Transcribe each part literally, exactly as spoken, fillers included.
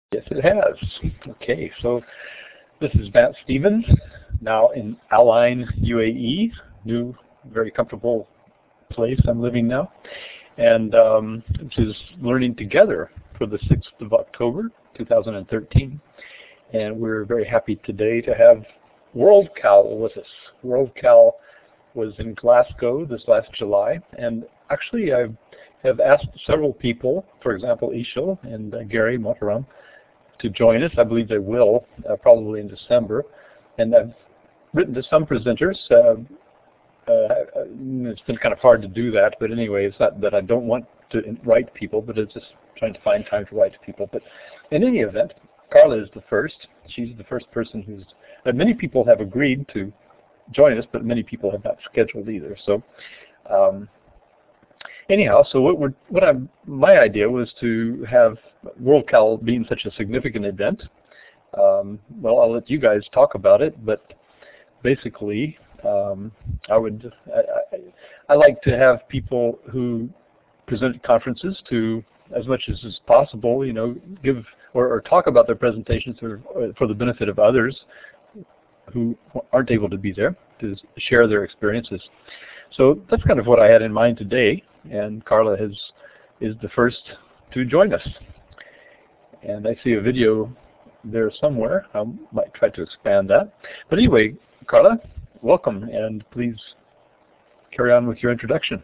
Yes, it has. Okay, so this is Matt Stevens, now in Al Ain, U A E, new, very comfortable place I'm living now. And um, this is Learning Together for the sixth of October, two thousand thirteen. And we're very happy today to have WorldCal with us. WorldCal was in Glasgow this last July, and actually I have asked several people, for example, Ishil and uh, Gary Motaram, to join us. I believe they will, uh, probably in December. And I've written to some presenters. Uh, uh, it's been kind of hard to do that, but anyway, it's not that I don't want to write people, but it's just trying to find time to write to people. But in any event, Carla is the first. She's the first person who's, uh, many people have agreed to join us, but many people have not scheduled either. So um, anyhow, so what we're, what I'm, my idea was to have WorldCal being such a significant event. Um, well, I'll let you guys talk about it, but basically, um, I would, I, I, I like to have people who present at conferences to, as much as is possible, you know, give or, or talk about their presentations for, for the benefit of others who aren't able to be there, to share their experiences. So that's kind of what I had in mind today, and Carla has, is the first to join us. And I see a video there somewhere. I might try to expand that. But anyway, Carla, welcome, and please carry on with your introduction.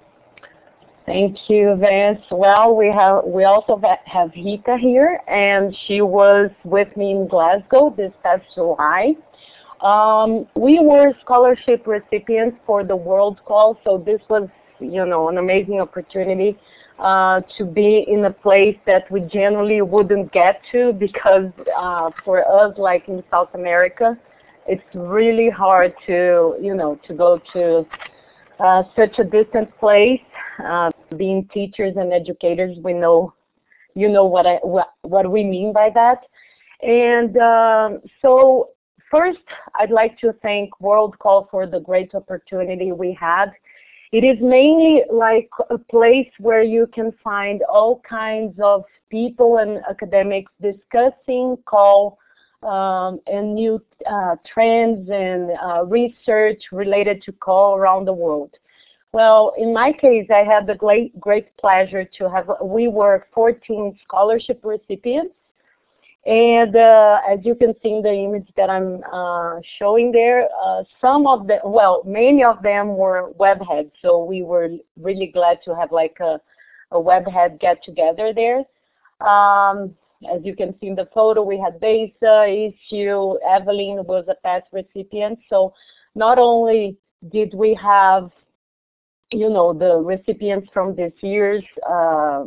Thank you, Vance. Well, we have we also have Rita here, and she was with me in Glasgow this past July. Um, we were scholarship recipients for the WorldCal, so this was, you know, an amazing opportunity uh, to be in a place that we generally wouldn't get to, because uh, for us, like in South America, it's really hard to, you know, to go to uh, such a distant place. Uh, being teachers and educators, we know, you know what I what, what we mean by that. And um, so first, I'd like to thank WorldCal for the great opportunity we had. It is mainly like a place where you can find all kinds of people and academics discussing call um, and new uh, trends and uh, research related to call around the world. Well, in my case, I had the great, great pleasure to have, we were fourteen scholarship recipients. And uh, as you can see in the image that I'm uh, showing there, uh, some of the, well, many of them were webheads. So we were really glad to have like a, a webhead get together there. Um, as you can see in the photo, we had Besa, Issue, Evelyn was a past recipient. So not only did we have, you know, the recipients from this year's uh,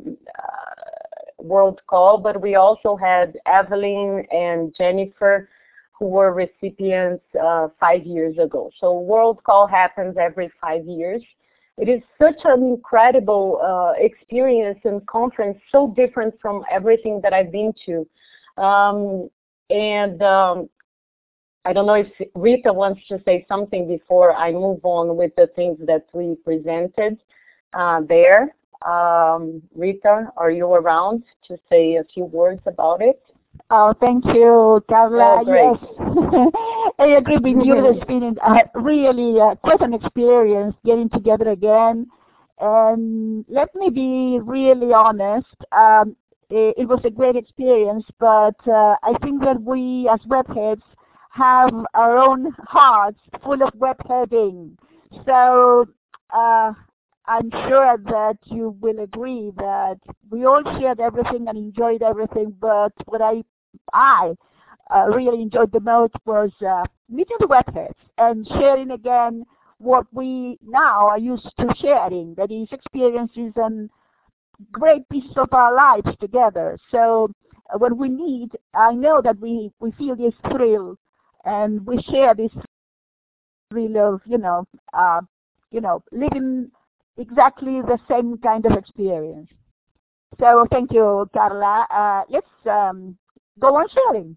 WorldCal, but we also had Evelyn and Jennifer, who were recipients uh, five years ago. So WorldCal happens every five years. It is such an incredible uh, experience and conference, so different from everything that I've been to. Um, and um, I don't know if Rita wants to say something before I move on with the things that we presented uh, there. Um, Rita, are you around to say a few words about it? Oh, thank you, Carla. Oh, great. Yes, I agree with you. It's been uh, really uh, quite an experience getting together again. And let me be really honest. Um, it, it was a great experience, but uh, I think that we as webheads have our own hearts full of webheading. So uh, I'm sure that you will agree that we all shared everything and enjoyed everything, but what I, I uh, really enjoyed the most was uh, meeting the webheads and sharing again what we now are used to sharing, that is experiences and great pieces of our lives together. So uh, when we meet, I know that we, we feel this thrill and we share this thrill of, you know, uh, you know, living exactly the same kind of experience. So thank you, Carla. Uh, let's um, go on sharing.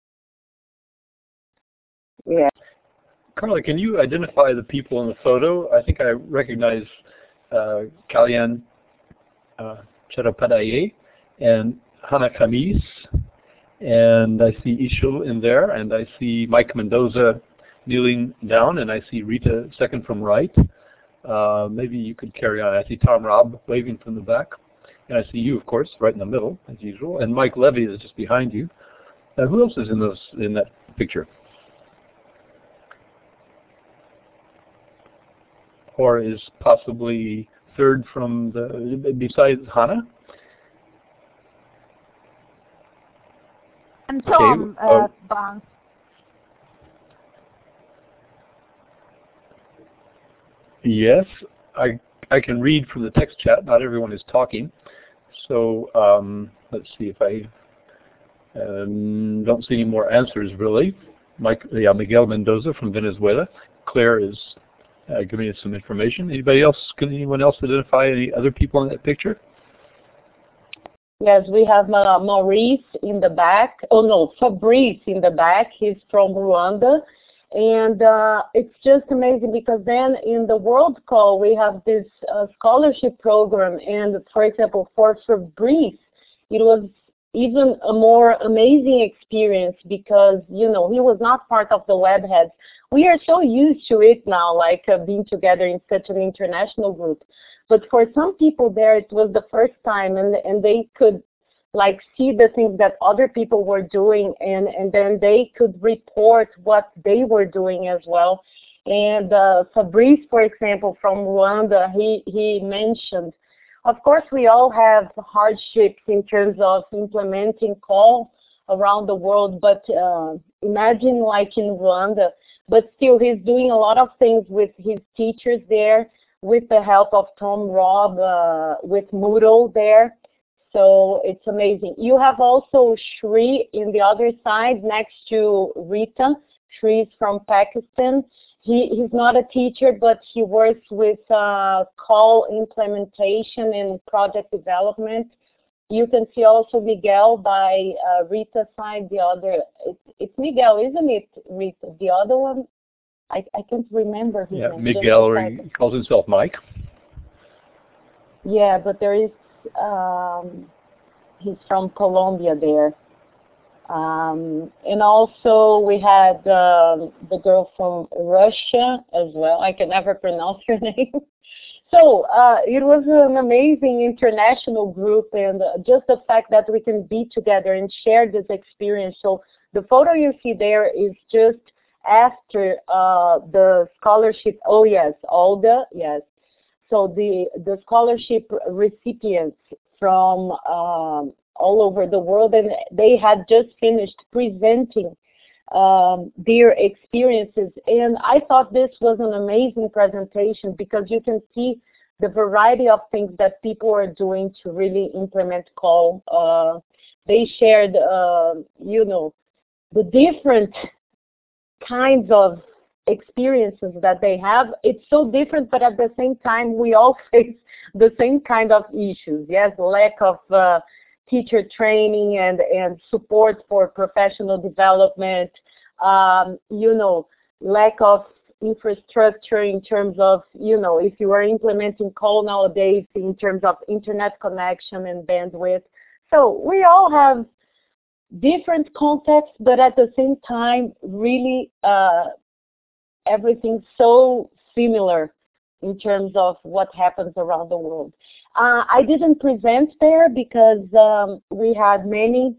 Yeah. Carla, can you identify the people in the photo? I think I recognize uh, Kalyan uh, Chattopadhyay and Hana Khamis. And I see Ishil in there, and I see Mike Mendoza kneeling down, and I see Rita second from right. Uh, maybe you could carry on. I see Tom Robb waving from the back. And I see you, of course, right in the middle, as usual. And Mike Levy is just behind you. Uh, who else is in those in that picture? Or is possibly third from the, besides Hannah? And Tom, okay. uh, Barnes. Yes, I I can read from the text chat. Not everyone is talking. So um, let's see if I um, don't see any more answers really. Mike, yeah, Miguel Mendoza from Venezuela. Claire is uh, giving us some information. Anybody else? Can anyone else identify any other people in that picture? Yes, we have uh, Maurice in the back. Oh no, Fabrice in the back. He's from Rwanda. And uh, it's just amazing because then in the World Call, we have this uh, scholarship program. And for example, for Fabrice, it was even a more amazing experience because, you know, he was not part of the Webheads. We are so used to it now, like uh, being together in such an international group. But for some people there, it was the first time, and, and they could like see the things that other people were doing, and, and then they could report what they were doing as well. And uh, Fabrice, for example, from Rwanda, he, he mentioned, of course, we all have hardships in terms of implementing call around the world, but uh, imagine like in Rwanda, but still he's doing a lot of things with his teachers there, with the help of Tom Robb, uh, with Moodle there. So it's amazing. You have also Shri in the other side next to Rita. Shri is from Pakistan. He, he's not a teacher, but he works with uh, call implementation and project development. You can see also Miguel by uh, Rita's side, the other. It's, it's Miguel, isn't it, Rita? The other one? I, I can't remember his yeah, name. Miguel, or he calls himself Mike. Yeah, but there is, um, he's from Colombia there. Um, and also we had um, the girl from Russia as well. I can never pronounce her name. So uh, it was an amazing international group, and uh, just the fact that we can be together and share this experience. So the photo you see there is just after uh, the scholarship. Oh yes, Olga, yes. So the, the scholarship recipients from um, all over the world, and they had just finished presenting um, their experiences. And I thought this was an amazing presentation because you can see the variety of things that people are doing to really implement call. Uh, they shared, uh, you know, the different kinds of experiences that they have. It's so different, but at the same time, we all face the same kind of issues. Yes, lack of uh, teacher training and, and support for professional development, um, you know, lack of infrastructure in terms of, you know, if you are implementing call nowadays in terms of internet connection and bandwidth. So we all have different contexts, but at the same time, really uh, everything's so similar in terms of what happens around the world. Uh, I didn't present there because um, we had many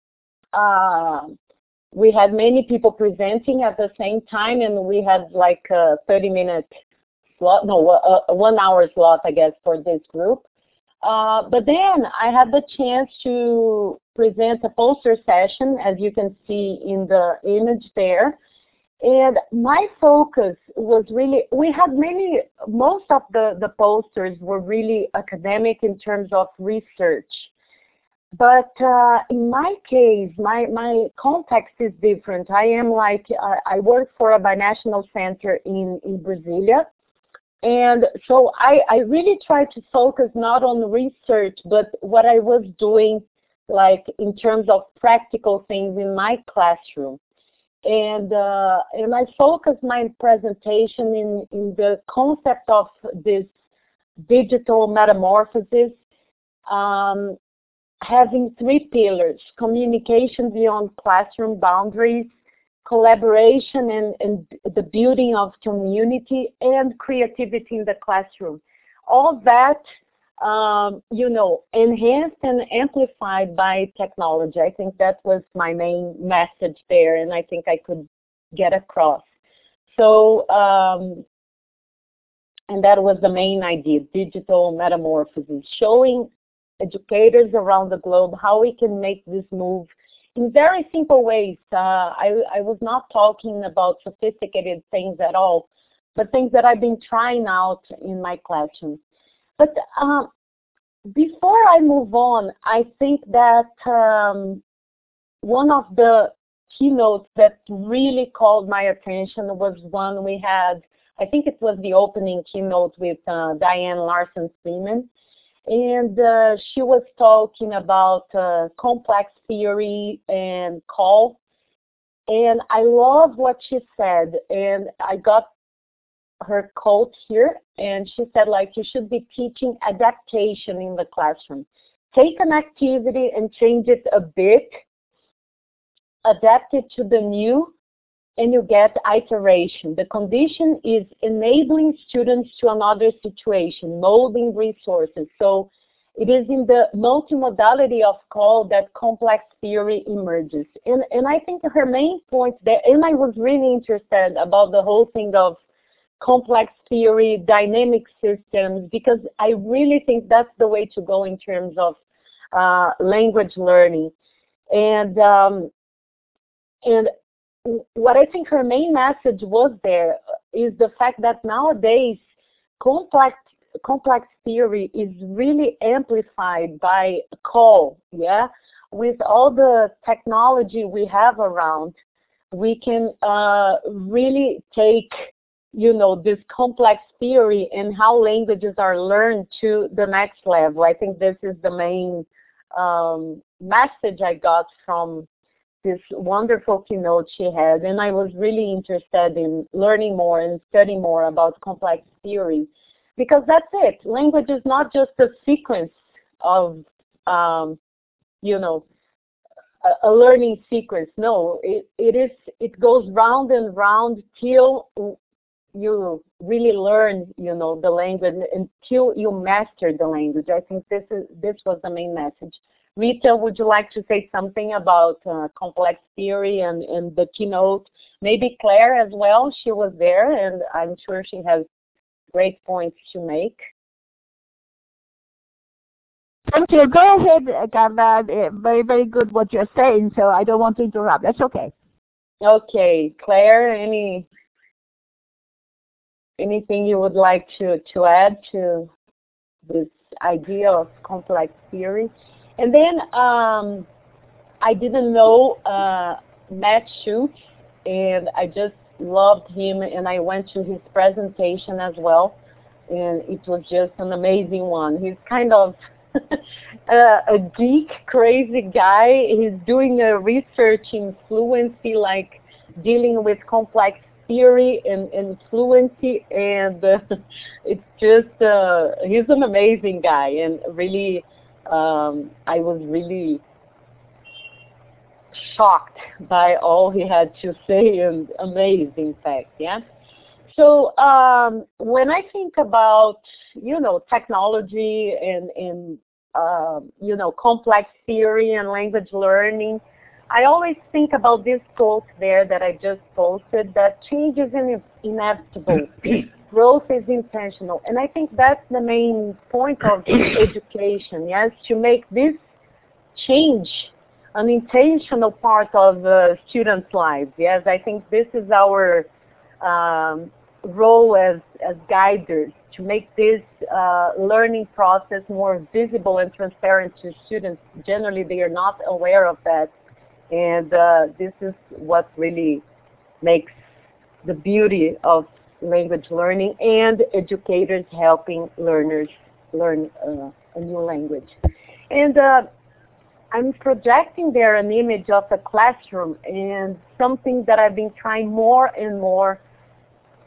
uh, we had many people presenting at the same time, and we had like a thirty minute slot, no, a, a one hour slot, I guess, for this group. Uh, but then I had the chance to present a poster session, as you can see in the image there. And my focus was really, we had many, most of the, the posters were really academic in terms of research. But uh, in my case, my, my context is different. I am like, uh, I work for a binational center in, in Brasilia. And so I, I really tried to focus not on research, but what I was doing, like in terms of practical things in my classroom. And uh, and I focused my presentation in, in the concept of this digital metamorphosis. Um, having three pillars: communication beyond classroom boundaries, collaboration and, and the building of community, and creativity in the classroom. All that, um, you know, enhanced and amplified by technology. I think that was my main message there, and I think I could get across. So, um, and that was the main idea, digital metamorphosis, showing educators around the globe how we can make this move in very simple ways. Uh, I, I was not talking about sophisticated things at all, but things that I've been trying out in my classroom. But uh, before I move on, I think that um, one of the keynotes that really called my attention was one we had, I think it was the opening keynote with uh, Diane Larson Freeman. And uh, she was talking about uh, complex theory and call. And I love what she said. And I got her quote here. And she said, like, you should be teaching adaptation in the classroom. Take an activity and change it a bit, adapt it to the new, and you get iteration. The condition is enabling students to another situation, molding resources. So it is in the multimodality of call that complex theory emerges. And, and I think her main point there, and I was really interested about the whole thing of complex theory, dynamic systems, because I really think that's the way to go in terms of uh, language learning. And, um, and what I think her main message was there is the fact that nowadays complex complex theory is really amplified by call, yeah? With all the technology we have around, we can uh, really take, you know, this complex theory and how languages are learned to the next level. I think this is the main um, message I got from this wonderful keynote she had, and I was really interested in learning more and studying more about complex theory, because that's it. Language is not just a sequence of, um, you know, a, a learning sequence. No, it, it is. It goes round and round till you really learn, you know, the language, until you master the language. I think this is this was the main message. Rita, would you like to say something about uh, complex theory and, and the keynote? Maybe Claire as well, she was there, and I'm sure she has great points to make. Thank you. Go ahead, Carla. Very, very good what you're saying, so I don't want to interrupt. That's okay. Okay. Claire, any anything you would like to, to add to this idea of complex theory? And then um, I didn't know uh, Matt Schultz, and I just loved him, and I went to his presentation as well, and it was just an amazing one. He's kind of a, a geek, crazy guy. He's doing a research in fluency, like dealing with complex theory and, and fluency, and uh, it's just, uh, he's an amazing guy, and really, Um, I was really shocked by all he had to say, and amazed, in fact, yeah. So um, when I think about, you know, technology and, and uh, you know, complex theory and language learning, I always think about this quote there that I just posted, that change is in inevitable. Growth is intentional. And I think that's the main point of education, yes, to make this change an intentional part of uh, students' lives. Yes, I think this is our um, role as, as guiders, to make this uh, learning process more visible and transparent to students. Generally, they are not aware of that. And uh, this is what really makes the beauty of language learning and educators helping learners learn uh, a new language. And uh, I'm projecting there an image of a classroom, and something that I've been trying more and more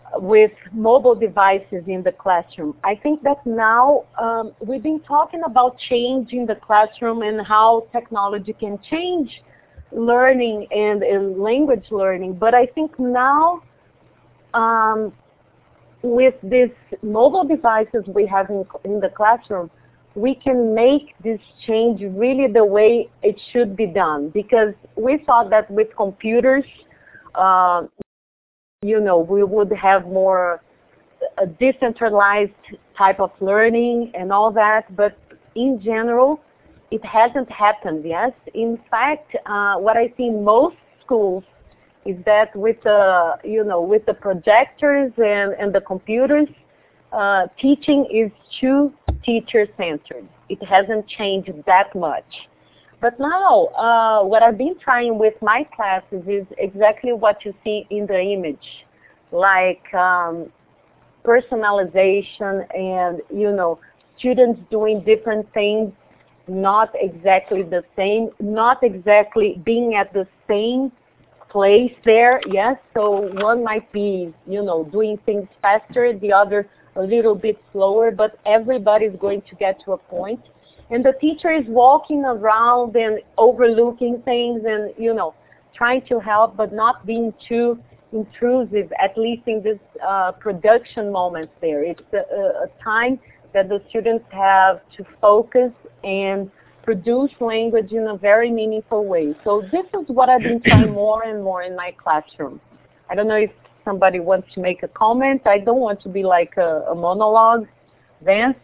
with mobile devices in the classroom. I think that now um, we've been talking about changing the classroom and how technology can change learning and, and language learning, but I think now um, with these mobile devices we have in, in the classroom, we can make this change really the way it should be done, because we thought that with computers, uh, you know, we would have more a decentralized type of learning and all that, but in general, it hasn't happened, yes. In fact, uh, what I see in most schools is that with the, you know, with the projectors and, and the computers, uh, teaching is too teacher-centered. It hasn't changed that much. But now, uh, what I've been trying with my classes is exactly what you see in the image, like um, personalization and, you know, students doing different things, not exactly the same, not exactly being at the same place there, yes. So one might be, you know, doing things faster, the other a little bit slower, but everybody's going to get to a point. And the teacher is walking around and overlooking things and, you know, trying to help, but not being too intrusive, at least in this uh, production moment there. It's a, a time that the students have to focus and produce language in a very meaningful way. So this is what I've been trying more and more in my classroom. I don't know if somebody wants to make a comment. I don't want to be like a, a monologue. Vance?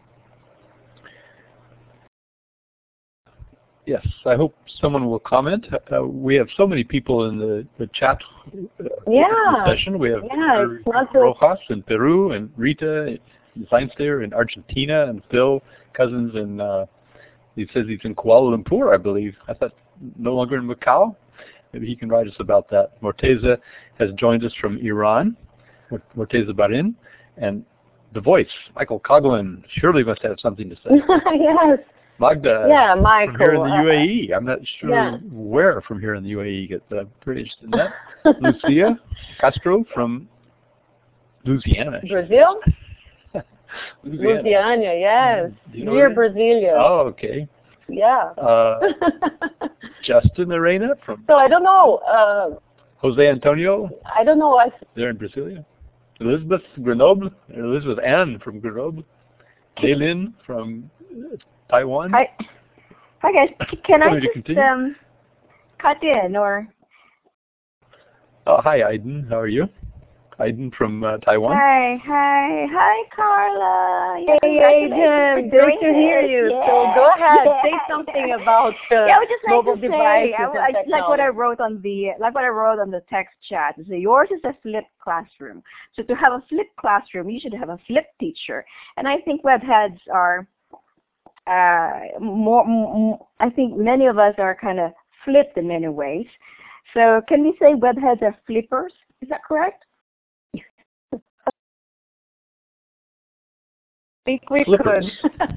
Yes, I hope someone will comment. Uh, we have so many people in the, the chat uh, yeah. session. We have yeah, it's not Rojas in Peru, and Rita in Science in Argentina, and Phil Cousins in, uh, he says he's in Kuala Lumpur, I believe. I thought no longer in Macau. Maybe he can write us about that. Morteza has joined us from Iran, Morteza Barin, and The Voice, Michael Coughlin, surely must have something to say. Yes. Magda, yeah, Michael, from here in the uh, U A E. I'm not sure yeah. where from here in the U A E, but I'm pretty interested in that. Lucia Castro from Louisiana. Brazil? Louisiana. Louisiana, yes. Do you know Near that? Brasilia. Oh, okay. Yeah. Uh, Justin Arena from so I don't know. Uh, Jose Antonio. I don't know. I, They're in Brasilia. Elizabeth Grenoble. Elizabeth Ann from Grenoble. Daylin from uh, Taiwan. Hi, hi guys. C- Can I just just um, cut in or? Oh, hi, Aiden. How are you? Aiden from uh, Taiwan. Hi, hi, hi, Carla. Yeah, hey, Aiden. Great to hear you. Yeah. So go ahead. Yeah. Say something about uh, yeah, I would just like mobile to say, devices I, and I, technology. like what I wrote on the, like what I wrote on the text chat. So yours is a flipped classroom. So to have a flipped classroom, you should have a flipped teacher. And I think webheads are, uh, more. M I think many of us are kind of flipped in many ways. So can we say webheads are flippers? Is that correct? I think we Flippers. could.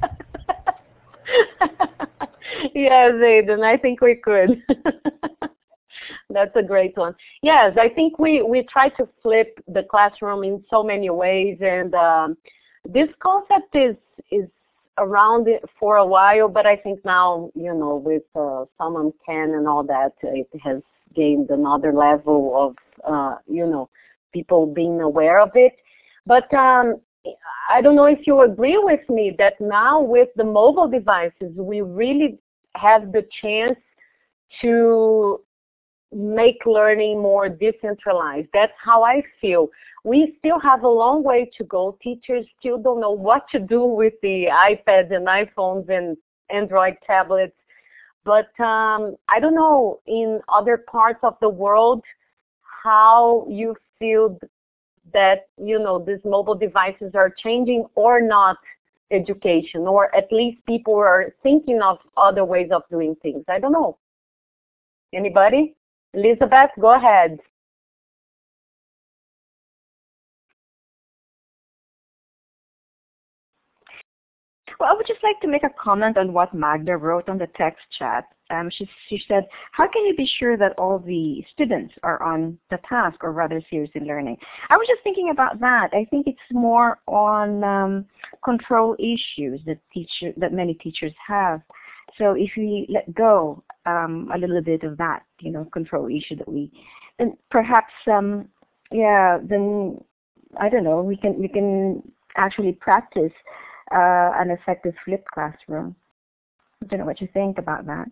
Yes, Aiden, I think we could. That's a great one. Yes, I think we, we try to flip the classroom in so many ways, and um, this concept is is around it for a while, but I think now, you know, with uh, Salman Khan and all that, it has gained another level of, uh, you know, people being aware of it. But um, I don't know if you agree with me that now with the mobile devices, we really have the chance to make learning more decentralized. That's how I feel. We still have a long way to go. Teachers still don't know what to do with the iPads and iPhones and Android tablets. But um, I don't know in other parts of the world how you feel that, you know, these mobile devices are changing or not education, or at least people are thinking of other ways of doing things. I don't know. Anybody? Elizabeth, go ahead. Well, I would just like to make a comment on what Magda wrote on the text chat. Um, she, she said, how can you be sure that all the students are on the task or rather serious in learning? I was just thinking about that. I think it's more on um, control issues that teacher that many teachers have. So if we let go um, a little bit of that, you know, control issue that we, then perhaps, um, yeah, then I don't know, we can we can actually practice uh, an effective flipped classroom. I don't know what you think about that.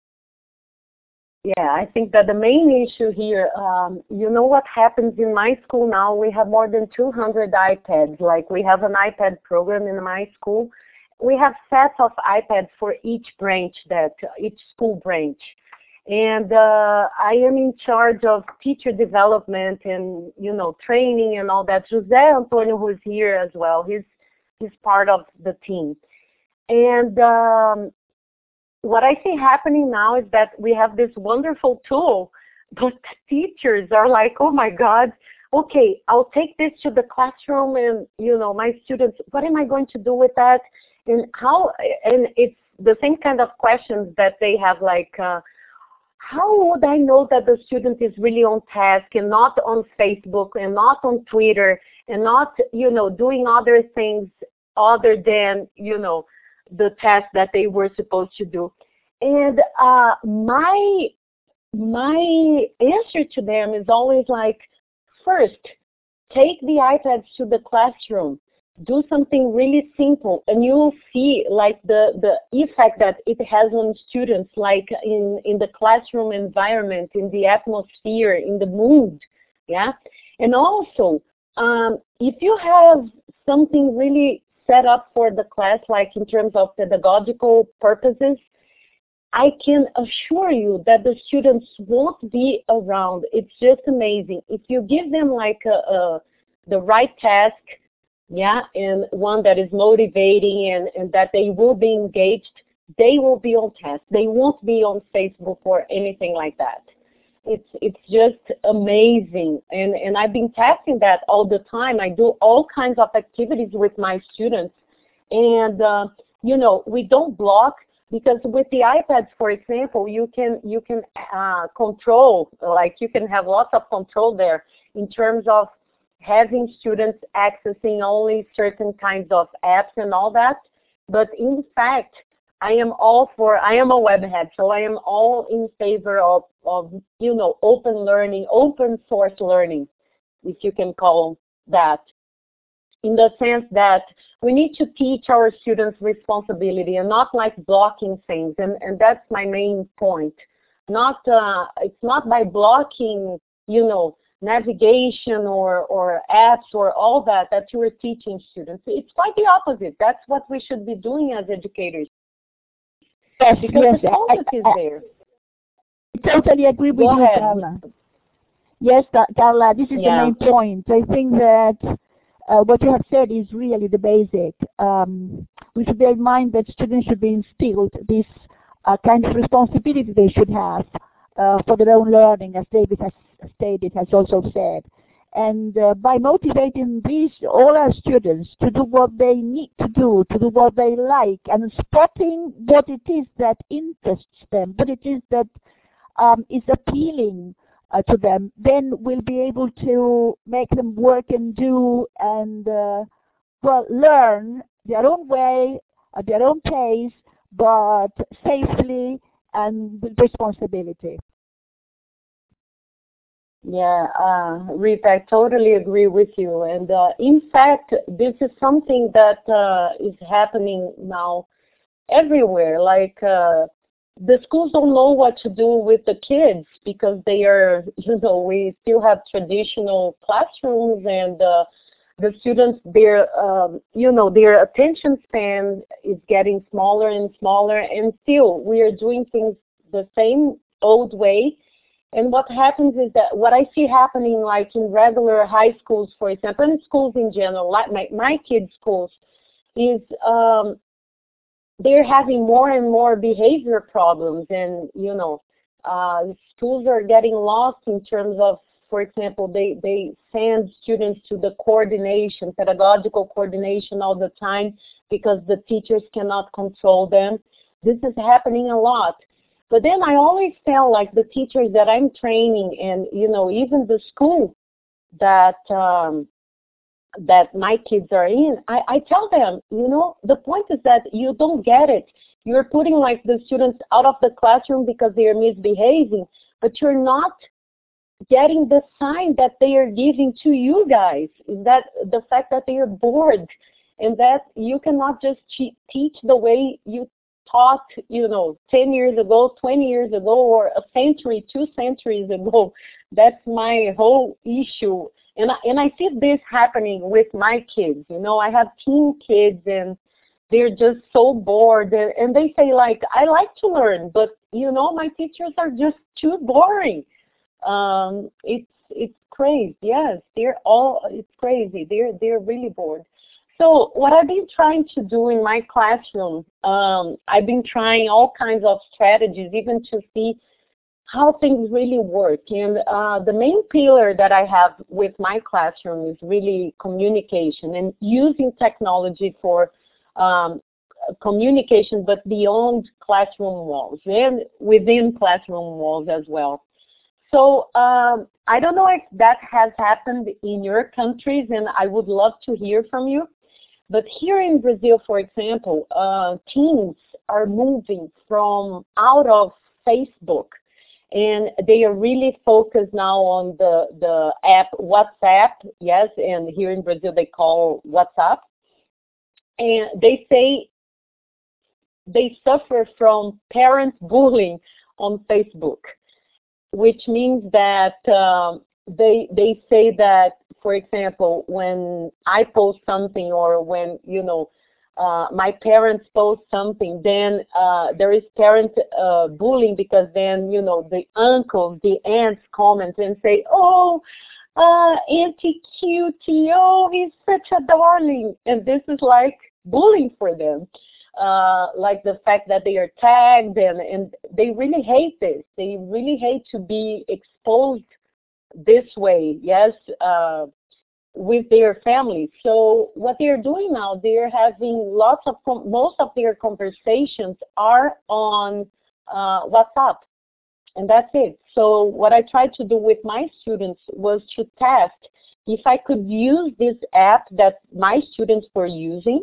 Yeah, I think that the main issue here, um, you know what happens in my school now, we have more than two hundred iPads. Like we have an iPad program in my school. We have sets of iPads for each branch, that each school branch. And uh, I am in charge of teacher development and, you know, training and all that. José Antonio, who is here as well, he's, he's part of the team. And um, what I see happening now is that we have this wonderful tool, but teachers are like, oh my God, okay, I'll take this to the classroom and, you know, my students, what am I going to do with that? And how, and it's the same kind of questions that they have, like, uh, how would I know that the student is really on task and not on Facebook and not on Twitter and not, you know, doing other things other than, you know, the task that they were supposed to do? And uh, my, my answer to them is always like, first, take the iPads to the classroom. Do something really simple, and you will see like the, the effect that it has on students, like in, in the classroom environment, in the atmosphere, in the mood, yeah? And also, um, if you have something really set up for the class, like in terms of pedagogical purposes, I can assure you that the students won't be around. It's just amazing. If you give them like a, a, the right task, yeah, and one that is motivating and, and that they will be engaged, they will be on task. They won't be on Facebook or anything like that. It's it's just amazing. And, and I've been testing that all the time. I do all kinds of activities with my students. And, uh, you know, we don't block, because with the iPads, for example, you can, you can uh, control, like you can have lots of control there in terms of having students accessing only certain kinds of apps and all that. But in fact, I am all for, I am a web head, so I am all in favor of, of, you know, open learning, open source learning, if you can call that, in the sense that we need to teach our students responsibility and not like blocking things. And, and that's my main point. Not, uh, it's not by blocking, you know, navigation or, or apps or all that that you are teaching students. It's quite the opposite. That's what we should be doing as educators. Yes, because yes, the concept I, is I, there. I totally agree with Go you, ahead. Carla. Yes, Ca- Carla, this is Yeah. the main point. I think that uh, what you have said is really the basic. Um, we should bear in mind that students should be instilled this uh, kind of responsibility they should have uh, for their own learning, as David has stated, has also said. And uh, by motivating these, all our students to do what they need to do, to do what they like, and spotting what it is that interests them, what it is that um, is appealing uh, to them, then we'll be able to make them work and do and, uh, well, learn their own way, at their own pace, but safely and with responsibility. Yeah, uh, Rita, I totally agree with you. And uh, in fact, this is something that uh, is happening now everywhere. Like uh, the schools don't know what to do with the kids because they are, you know, we still have traditional classrooms, and uh, the students, their, um, you know, their attention span is getting smaller and smaller, and still we are doing things the same old way. And what happens is that what I see happening, like in regular high schools, for example, and schools in general, like my, my kids' schools, is um, they're having more and more behavior problems, and, you know, uh, schools are getting lost in terms of for example, they, they send students to the coordination, pedagogical coordination all the time because the teachers cannot control them. This is happening a lot. But then I always felt like the teachers that I'm training and, you know, even the school that um, that my kids are in, I, I tell them, you know, the point is that you don't get it. You're putting like the students out of the classroom because they are misbehaving, but you're not getting the sign that they are giving to you guys, is that the fact that they are bored and that you cannot just teach the way you taught, you know, ten years ago, twenty years ago, or a century, two centuries ago. That's my whole issue. And I, and I see this happening with my kids. You know, I have teen kids and they're just so bored. And they say, like, I like to learn, but, you know, my teachers are just too boring. Um, it's it's crazy. Yes, they're all, it's crazy. They're, they're really bored. So what I've been trying to do in my classroom, um, I've been trying all kinds of strategies, even to see how things really work. And uh, the main pillar that I have with my classroom is really communication and using technology for um, communication, but beyond classroom walls and within classroom walls as well. So um, I don't know if that has happened in your countries, and I would love to hear from you. But here in Brazil, for example, uh, teens are moving from out of Facebook, and they are really focused now on the, the app WhatsApp, yes, and here in Brazil they call WhatsApp. And they say they suffer from parent bullying on Facebook, which means that um, they they say that, for example, when I post something or when, you know, uh, my parents post something, then uh, there is parent uh, bullying because then, you know, the uncles, the aunts comment and say, oh, uh, Auntie Cutie, oh, he's such a darling. And this is like bullying for them. Uh, like the fact that they are tagged and, and they really hate this. They really hate to be exposed this way, yes, uh, with their families. So what they're doing now, they're having lots of, most of their conversations are on uh, WhatsApp, and that's it. So what I tried to do with my students was to test if I could use this app that my students were using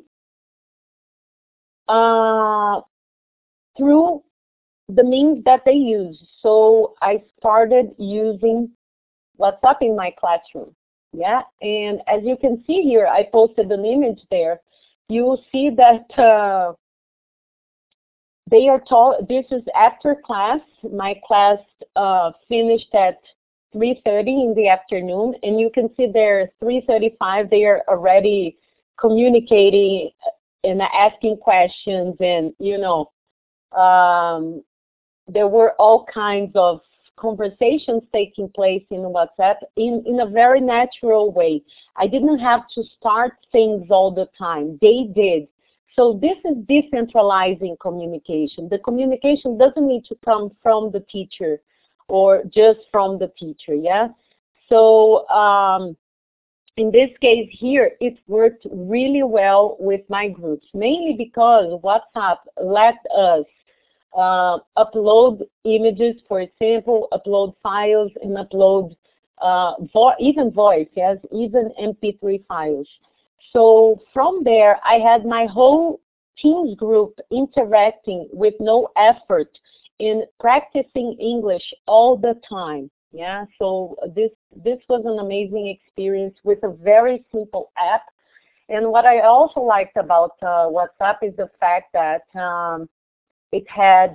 uh, through the means that they use. So I started using WhatsApp in my classroom. Yeah, and as you can see here, I posted an image there. You will see that uh, they are taught, this is after class. My class uh, finished at three thirty in the afternoon, and you can see there three thirty-five, they are already communicating and asking questions, and, you know, um, there were all kinds of conversations taking place in WhatsApp in, in a very natural way. I didn't have to start things all the time. They did. So this is decentralizing communication. The communication doesn't need to come from the teacher or just from the teacher, yeah? So um, in this case here, it worked really well with my groups, mainly because WhatsApp let us Uh, upload images, for example, upload files, and upload uh, vo even voice, yes, even M P three files. So from there, I had my whole Teams group interacting with no effort in practicing English all the time. Yeah, so this this was an amazing experience with a very simple app. And what I also liked about uh, WhatsApp is the fact that um, it had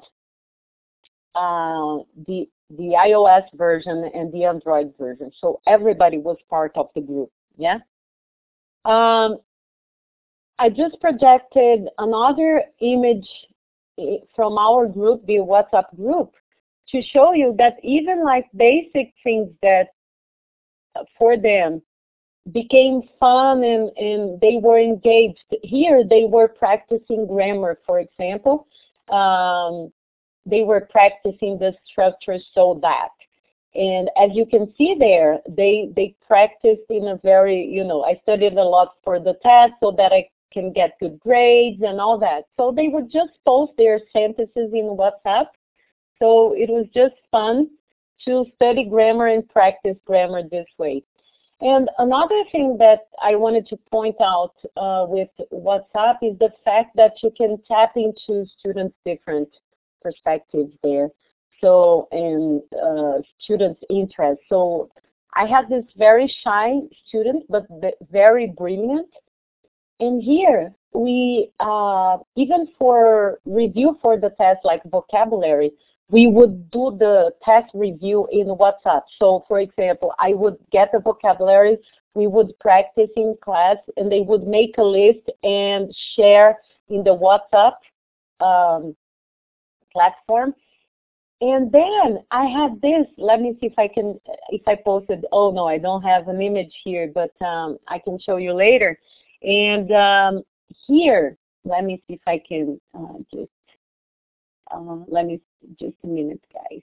uh, the the iOS version and the Android version, so everybody was part of the group. Yeah. Um, I just projected another image from our group, the WhatsApp group, to show you that even like basic things that for them became fun and, and they were engaged. Here they were practicing grammar, for example. Um, they were practicing the structure so that. And as you can see there, they, they practiced in a very, you know, I studied a lot for the test so that I can get good grades and all that. So they would just post their sentences in WhatsApp. So it was just fun to study grammar and practice grammar this way. And another thing that I wanted to point out uh, with WhatsApp is the fact that you can tap into students' different perspectives there. So, and uh, students' interests. So I had this very shy student, but very brilliant. And here, we, uh, even for review for the test, like vocabulary, we would do the test review in WhatsApp. So, for example, I would get the vocabulary, we would practice in class, and they would make a list and share in the WhatsApp um, platform. And then I had this, let me see if I can, if I posted, oh no, I don't have an image here, but um, I can show you later. And um, here, let me see if I can uh, just, uh, let me, just a minute, guys.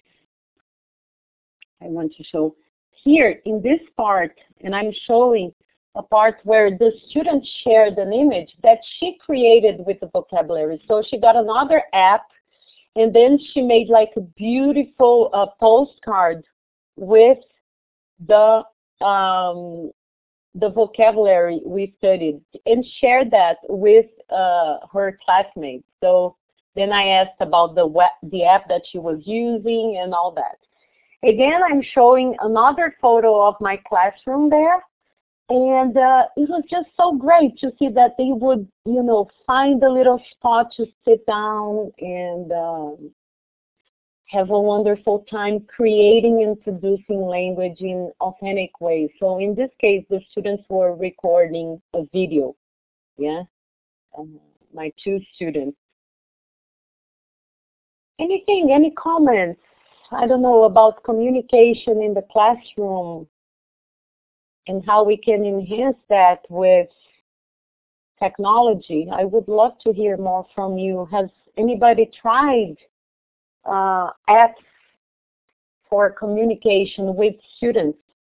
I want to show here in this part, and I'm showing a part where the student shared an image that she created with the vocabulary. So she got another app, and then she made like a beautiful uh, postcard with the um, the vocabulary we studied and shared that with uh, her classmates. So then I asked about the web, the app that she was using and all that. Again, I'm showing another photo of my classroom there. And uh, it was just so great to see that they would, you know, find a little spot to sit down and um, have a wonderful time creating and producing language in authentic ways. So in this case, the students were recording a video, yeah, um, my two students. Anything, any comments, I don't know, about communication in the classroom and how we can enhance that with technology? I would love to hear more from you. Has anybody tried uh, apps for communication with students?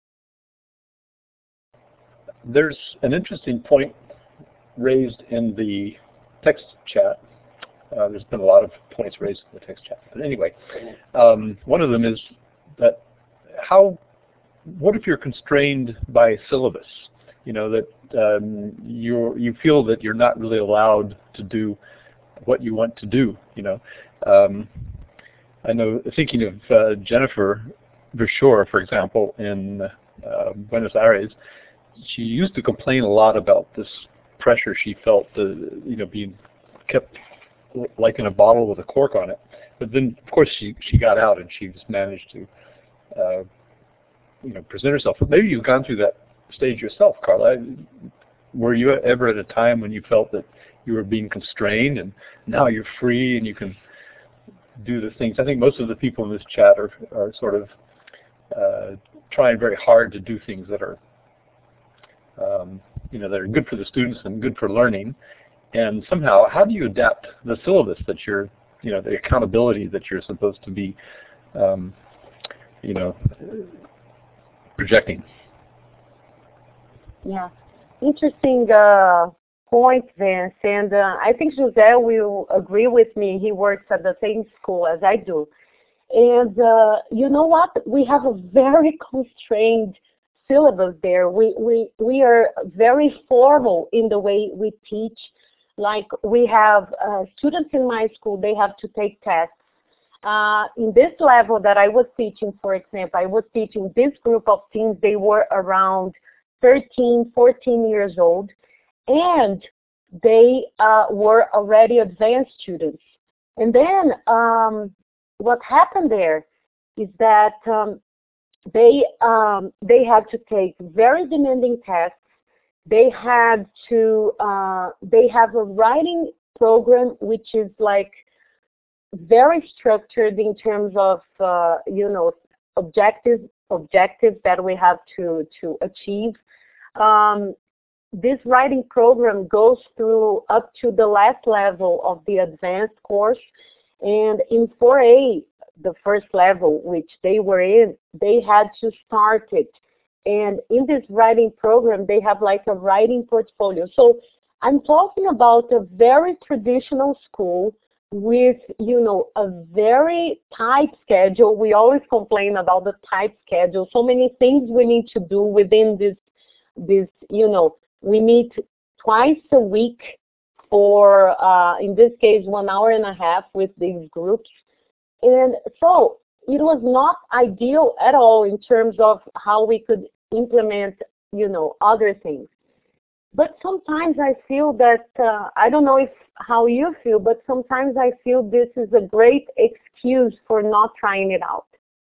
There's an interesting point raised in the text chat. Uh, there's been a lot of points raised in the text chat. But anyway, um, one of them is that how, what if you're constrained by syllabus? You know, that um, you're, you feel that you're not really allowed to do what you want to do, you know. Um, I know, thinking of uh, Jennifer Verschoor, for example, in uh, Buenos Aires, she used to complain a lot about this pressure she felt, the, you know, being kept like in a bottle with a cork on it. But then, of course, she, she got out and she just managed to, uh, you know, present herself. But maybe you've gone through that stage yourself, Carla. Were you ever at a time when you felt that you were being constrained and now you're free and you can do the things? I think most of the people in this chat are, are sort of uh, trying very hard to do things that are, um, you know, that are good for the students and good for learning. And somehow, how do you adapt the syllabus that you're, you know, the accountability that you're supposed to be, um, you know, projecting? Yeah, interesting uh, point, Vance. And uh, I think Jose will agree with me. He works at the same school as I do. And uh, you know what? We have a very constrained syllabus there. We, we, we are very formal in the way we teach. Like we have uh, students in my school, they have to take tests. Uh, in this level that I was teaching, for example, I was teaching this group of teens, they were around thirteen, fourteen years old, and they uh, were already advanced students. And then um, what happened there is that um, they, um, they had to take very demanding tests. They had to, uh, they have a writing program which is like very structured in terms of, uh, you know, objectives, objectives that we have to, to achieve. Um, this writing program goes through up to the last level of the advanced course. And in four A, the first level, which they were in, they had to start it. And in this writing program, they have like a writing portfolio. So I'm talking about a very traditional school with, you know, a very tight schedule. We always complain about the tight schedule. So many things we need to do within this, this, you know, we meet twice a week for, uh, in this case, one hour and a half with these groups. And so it was not ideal at all in terms of how we could implement, you know, other things. But sometimes I feel that, uh, I don't know if how you feel, but sometimes I feel this is a great excuse for not trying it out.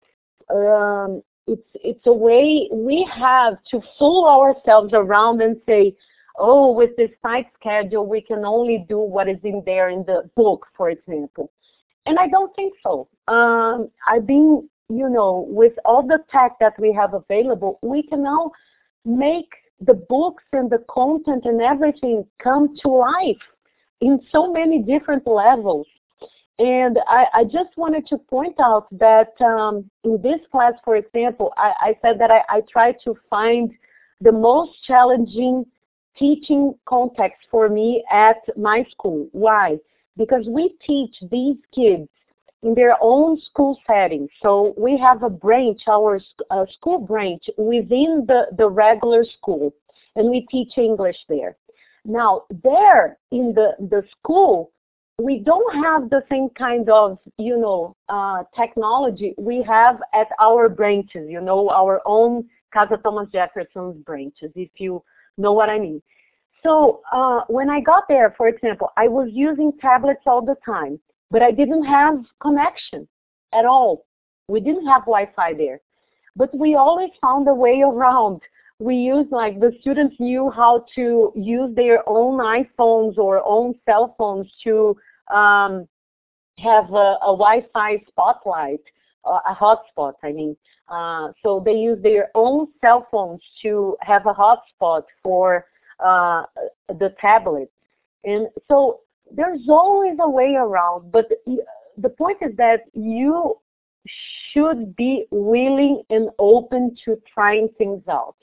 Um, it's, it's a way we have to fool ourselves around and say, oh, with this tight schedule, we can only do what is in there in the book, for example. And I don't think so. Um, I've been, you know, with all the tech that we have available, we can now make the books and the content and everything come to life in so many different levels. And I, I just wanted to point out that um, in this class, for example, I, I said that I, I try to find the most challenging teaching context for me at my school. Why? Because we teach these kids in their own school setting. So we have a branch, our uh, school branch, within the, the regular school, and we teach English there. Now, there in the, the school, we don't have the same kind of, you know, uh, technology we have at our branches, you know, our own Casa Thomas Jefferson's branches, if you know what I mean. So uh, when I got there, for example, I was using tablets all the time, but I didn't have connection at all. We didn't have Wi-Fi there, but we always found a way around. We used, like, the students knew how to use their own iPhones or own cell phones to um, have a, a Wi-Fi spotlight, uh, a hotspot, I mean. Uh, so they use their own cell phones to have a hotspot for uh, the tablet. And so there's always a way around, but the point is that you should be willing and open to trying things out.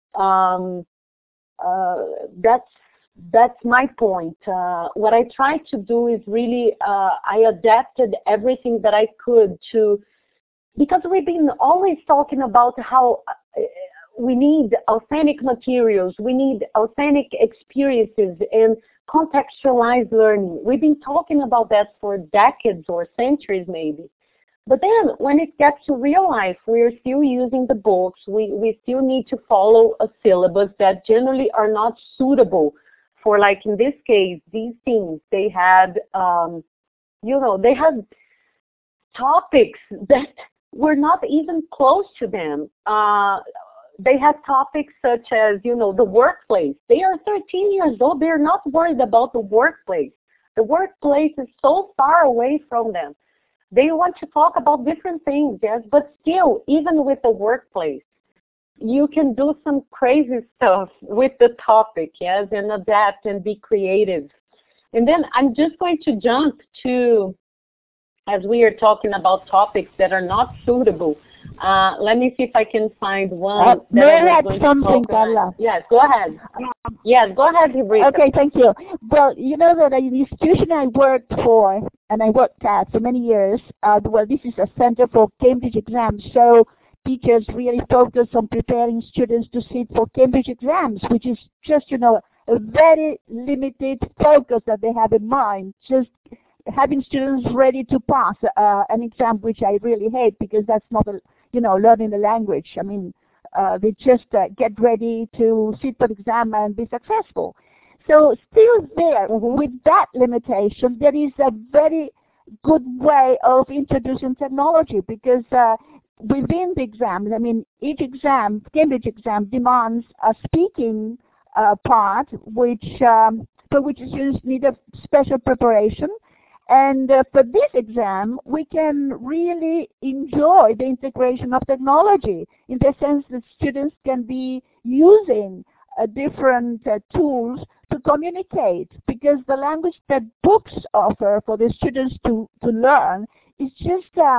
Um, uh, that's that's my point. Uh, what I tried to do is really, uh, I adapted everything that I could to, because we've been always talking about how uh, we need authentic materials, we need authentic experiences and contextualized learning. We've been talking about that for decades or centuries maybe. But then when it gets to real life, we're still using the books. We, we still need to follow a syllabus that generally are not suitable for, like in this case, these things. They had, um, you know, they had topics that were not even close to them. Uh, they had topics such as, you know, the workplace. They are thirteen years old. They're not worried about the workplace. The workplace is so far away from them. They want to talk about different things, yes, but still, even with the workplace, you can do some crazy stuff with the topic, yes, and adapt and be creative. And then I'm just going to jump to, as we are talking about topics that are not suitable, uh, let me see if I can find one. Uh, that may I add something, Carla? Yes, go ahead. Um, yes, go ahead, Rita. Okay, thank you. Well, you know that the institution I worked for, and I worked at for many years, uh, well, this is a center for Cambridge exams, so teachers really focus on preparing students to sit for Cambridge exams, which is just, you know, a very limited focus that they have in mind, just having students ready to pass uh, an exam, which I really hate, because that's not, a, you know, learning the language. I mean, uh, they just uh, get ready to sit for the exam and be successful. So still there, with that limitation, there is a very good way of introducing technology, because uh, within the exams, I mean, each exam, Cambridge exam, demands a speaking uh, part, which um, for which students need a special preparation. And uh, for this exam, we can really enjoy the integration of technology in the sense that students can be using uh, different uh, tools to communicate, because the language that books offer for the students to, to learn is just uh,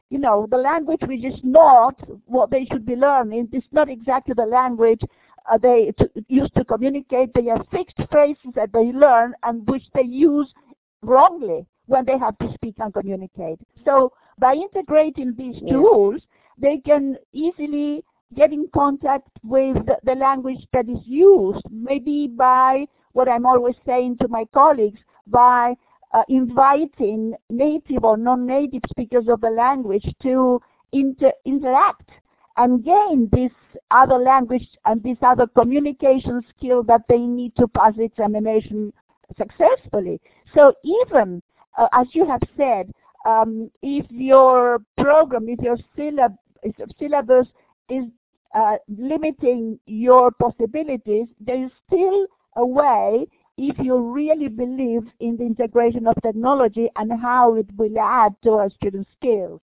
you know, the language which is not what they should be learning. It's not exactly the language uh, they to, used to communicate. They have fixed phrases that they learn and which they use wrongly when they have to speak and communicate. So by integrating these Yeah. tools, they can easily get in contact with the language that is used, maybe by what I'm always saying to my colleagues, by uh, inviting native or non-native speakers of the language to inter interact and gain this other language and this other communication skill that they need to pass the examination successfully. So even, uh, as you have said, um, if your program, if your syllab if your syllabus is uh, limiting your possibilities, there is still a way if you really believe in the integration of technology and how it will add to our students' skills.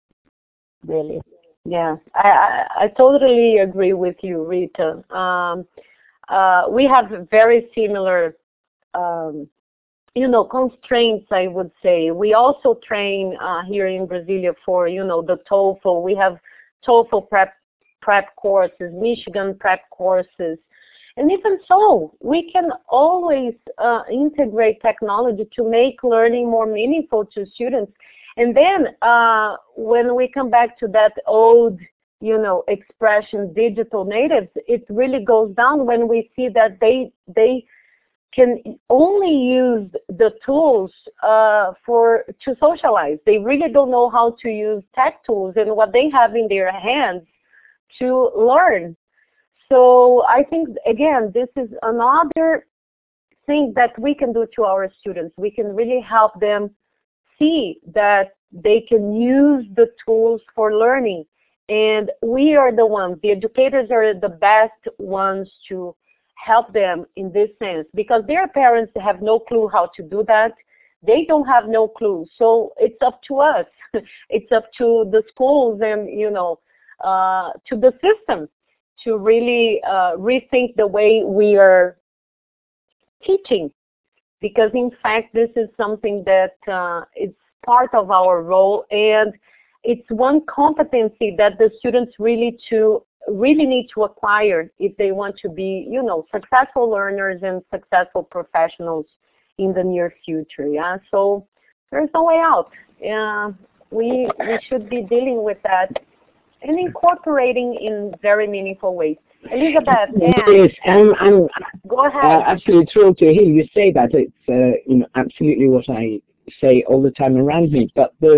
Really. Yeah, I, I, I totally agree with you, Rita. Um, uh, we have very similar, um, you know, constraints, I would say. We also train uh, here in Brasilia for, you know, the TOEFL. We have TOEFL prep, prep courses, Michigan prep courses. And even so, we can always uh, integrate technology to make learning more meaningful to students. And then uh, when we come back to that old, you know, expression, digital natives, it really goes down when we see that they they can only use the tools uh, for to socialize. They really don't know how to use tech tools and what they have in their hands to learn. So I think, again, this is another thing that we can do to our students. We can really help them see that they can use the tools for learning. And we are the ones, the educators are the best ones to help them in this sense, because their parents have no clue how to do that. They don't have no clue. So it's up to us. It's up to the schools and, you know, uh, to the system to really uh, rethink the way we are teaching. Because in fact, this is something that uh, is part of our role, and it's one competency that the students really to really need to acquire if they want to be, you know, successful learners and successful professionals in the near future. Yeah, so there's no way out. Yeah, we we should be dealing with that and incorporating in very meaningful ways. Elizabeth, yes, um, I'm go ahead. Uh, absolutely thrilled to hear you say that. It's uh, you know absolutely what I say all the time around me. But the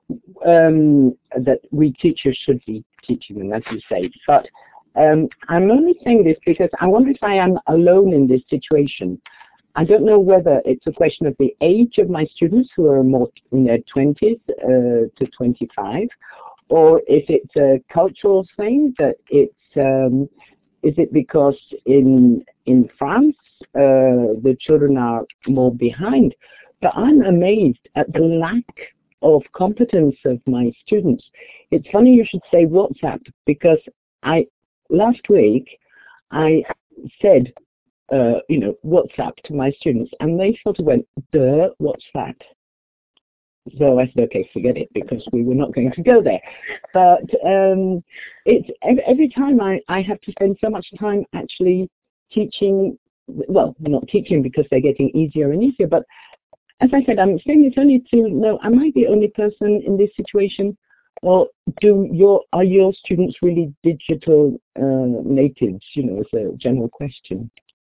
um, that we teachers should be teaching them, as you say. But um, I'm only saying this because I wonder if I am alone in this situation. I don't know whether it's a question of the age of my students, who are more in their twenties uh, to twenty-five, or if it's a cultural thing that it's. Um, Is it because in in France uh, the children are more behind? But I'm amazed at the lack of competence of my students. It's funny you should say WhatsApp, because I last week I said uh, you know WhatsApp to my students, and they sort of went, "Duh, what's that?" So I said, okay, forget it, because we were not going to go there. But um, it's every, every time I, I have to spend so much time actually teaching, well, not teaching because they're getting easier and easier, but as I said, I'm saying this only to know, am I the only person in this situation, or do your are your students really digital uh, natives, you know, as a general question?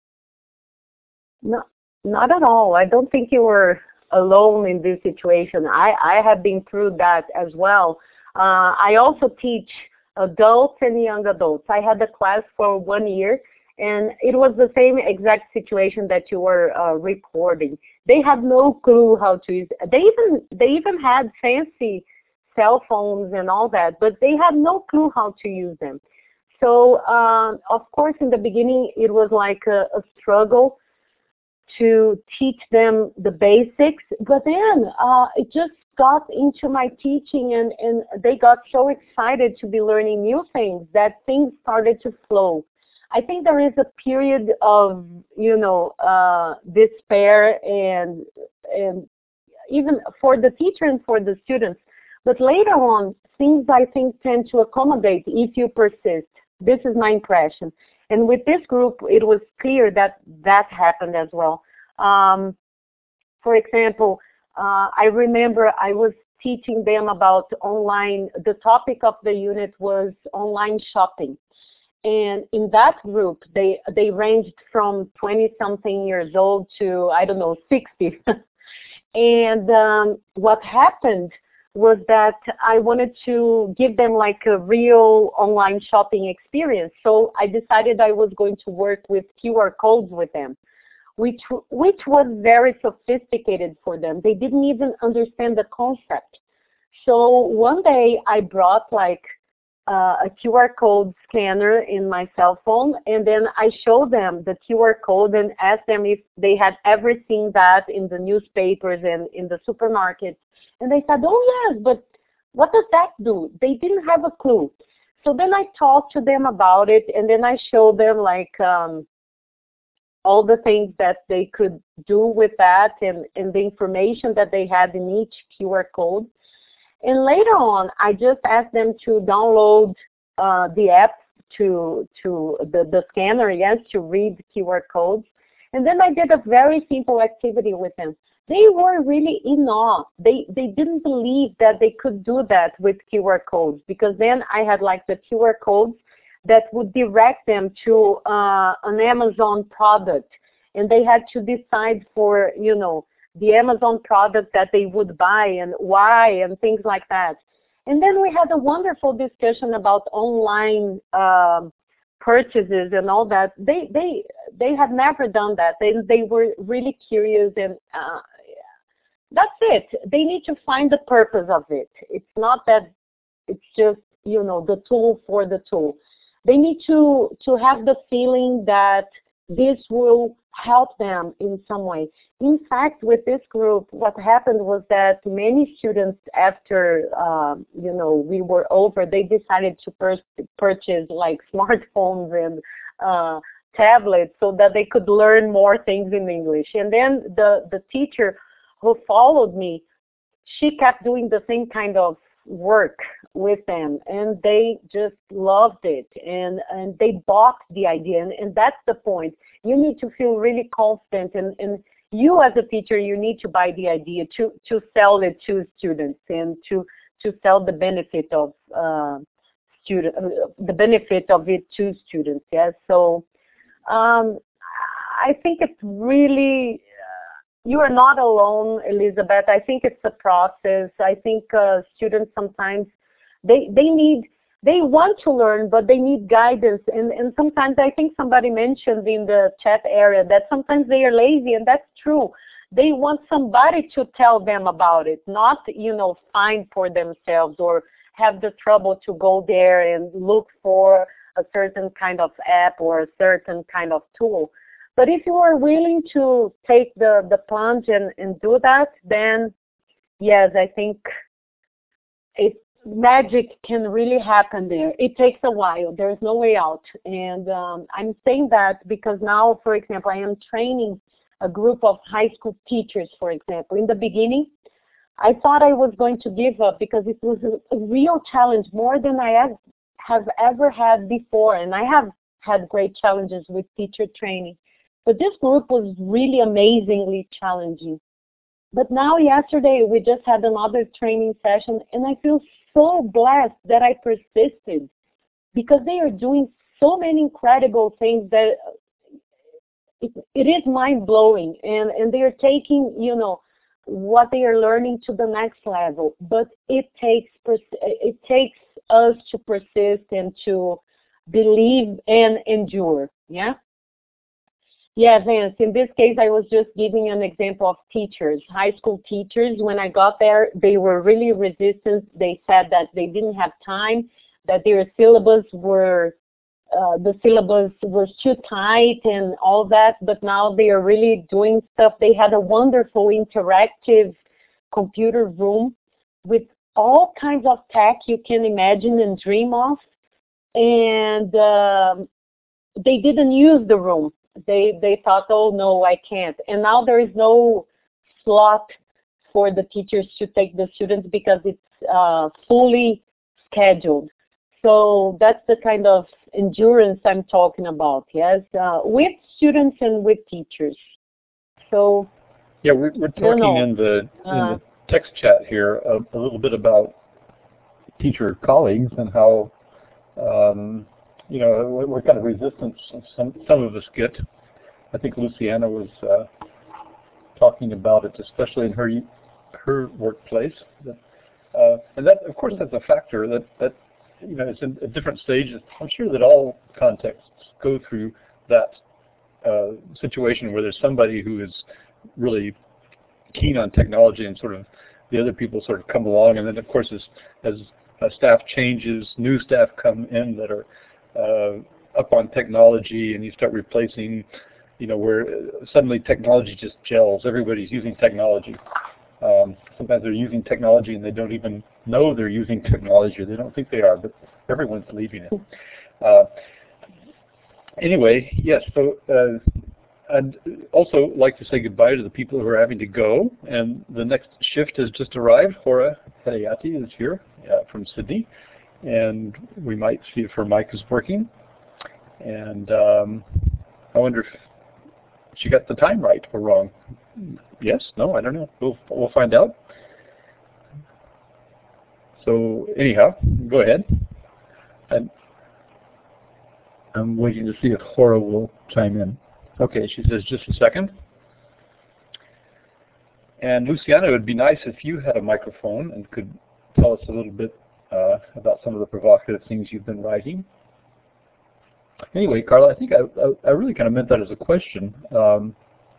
No, not at all. I don't think you were alone in this situation. I, I have been through that as well. Uh, I also teach adults and young adults. I had a class for one year, and it was the same exact situation that you were uh, reporting. They had no clue how to use it. They even, they even had fancy cell phones and all that, but they had no clue how to use them. So, um, of course, in the beginning, it was like a, a struggle to teach them the basics, but then uh, it just got into my teaching, and, and they got so excited to be learning new things that things started to flow. I think there is a period of, you know, uh, despair and, and even for the teacher and for the students, but later on things, I think, tend to accommodate if you persist. This is my impression. And with this group, it was clear that that happened as well. Um, for example, uh, I remember I was teaching them about online, the topic of the unit was online shopping. And in that group, they, they ranged from twenty-something years old to, I don't know, sixty. And um, what happened was that I wanted to give them like a real online shopping experience. So I decided I was going to work with Q R codes with them, which, which was very sophisticated for them. They didn't even understand the concept. So one day I brought like uh, a Q R code scanner in my cell phone, and then I showed them the Q R code and asked them if they had ever seen that in the newspapers and in the supermarkets. And they said, oh yes, but what does that do? They didn't have a clue. So then I talked to them about it, and then I showed them like um, all the things that they could do with that and, and the information that they had in each Q R code. And later on, I just asked them to download uh, the app to, to the, the scanner, yes, to read Q R codes. And then I did a very simple activity with them. They were really in awe. They, they didn't believe that they could do that with Q R codes, because then I had like the Q R codes that would direct them to uh, an Amazon product. And they had to decide for, you know, the Amazon product that they would buy and why and things like that. And then we had a wonderful discussion about online um, purchases and all that. They they they had never done that. They they were really curious, and uh, that's it. They need to find the purpose of it. It's not that it's just, you know, the tool for the tool. They need to to have the feeling that this will help them in some way. In fact, with this group, what happened was that many students, after um, you know, we were over, they decided to pur purchase like smartphones and uh, tablets so that they could learn more things in English. And then the the teacher who followed me, she kept doing the same kind of work with them, and they just loved it, and and they bought the idea, and, and that's the point. You need to feel really confident, and, and you as a teacher, you need to buy the idea to to sell it to students and to to sell the benefit of uh, student uh, the benefit of it to students. Yes, so um, I think it's really. You are not alone, Elizabeth. I think it's a process. I think uh, students sometimes, they, they need, they want to learn, but they need guidance. And, and sometimes I think somebody mentioned in the chat area that sometimes they are lazy, and that's true. They want somebody to tell them about it, not, you know, find for themselves or have the trouble to go there and look for a certain kind of app or a certain kind of tool. But if you are willing to take the, the plunge and, and do that, then yes, I think it, magic can really happen there. It takes a while. There's no way out. And um, I'm saying that because now, for example, I am training a group of high school teachers, for example. In the beginning, I thought I was going to give up because it was a, a real challenge, more than I have, have ever had before. And I have had great challenges with teacher training. But this group was really amazingly challenging. But now yesterday we just had another training session, and I feel so blessed that I persisted, because they are doing so many incredible things that it, it is mind-blowing, and, and they are taking, you know, what they are learning to the next level. But it takes it takes us to persist and to believe and endure, yeah? Yeah, Vance, in this case, I was just giving an example of teachers, high school teachers. When I got there, they were really resistant. They said that they didn't have time, that their syllabus were, uh, the syllabus was too tight and all that, but now they are really doing stuff. They had a wonderful interactive computer room with all kinds of tech you can imagine and dream of, and um, they didn't use the room. They they thought, oh no, I can't. And now there is no slot for the teachers to take the students because it's uh, fully scheduled. So that's the kind of endurance I'm talking about, yes, uh, with students and with teachers. So yeah, we're, we're talking know, in the in uh, the text chat here a, a little bit about teacher colleagues and how um, you know what, what kind of resistance some some of us get. I think Luciana was uh, talking about it, especially in her her workplace, uh, and that of course that's a factor that that you know it's in a different stages. I'm sure that all contexts go through that uh, situation where there's somebody who is really keen on technology and sort of the other people sort of come along, and then of course as as uh, staff changes, new staff come in that are uh, up on technology, and you start replacing, you know, where suddenly technology just gels. Everybody's using technology. Um, sometimes they're using technology and they don't even know they're using technology, or they don't think they are, but everyone's leaving it. Uh, anyway, yes, so uh, I'd also like to say goodbye to the people who are having to go, and the next shift has just arrived. Hora Hedayati is here uh, from Sydney, and we might see if her mic is working. And um, I wonder if she got the time right or wrong. Yes? No? I don't know. We'll, we'll find out. So anyhow, go ahead. I'm, I'm waiting to see if Hora will chime in. Okay, she says just a second. And Luciana, it would be nice if you had a microphone and could tell us a little bit uh, about some of the provocative things you've been writing. Anyway, Carla, I think I, I, I really kind of meant that as a question. Um,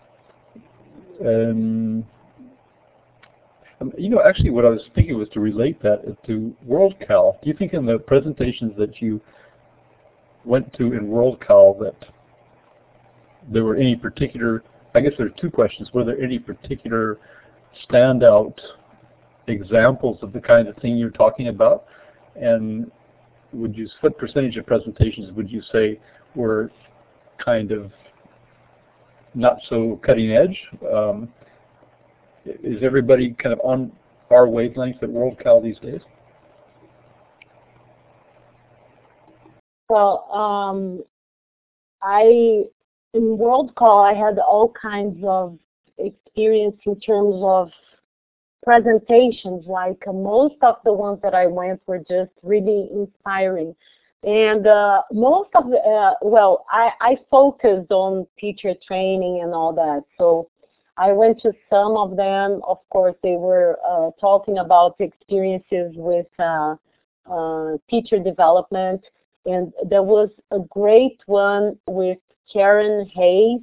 um, you know, actually what I was thinking was to relate that to WorldCal. Do you think in the presentations that you went to in WorldCal that there were any particular, I guess there are two questions, were there any particular standout examples of the kind of thing you're talking about? And would you, what percentage of presentations would you say were kind of not so cutting edge? Um, is everybody kind of on our wavelength at WorldCal these days? well, um, I in WorldCal I had all kinds of experience in terms of presentations. Like uh, most of the ones that I went were just really inspiring. And uh, most of the, uh, well, I, I focused on teacher training and all that. So I went to some of them. Of course, they were uh, talking about experiences with uh, uh, teacher development. And there was a great one with Karen Hayes.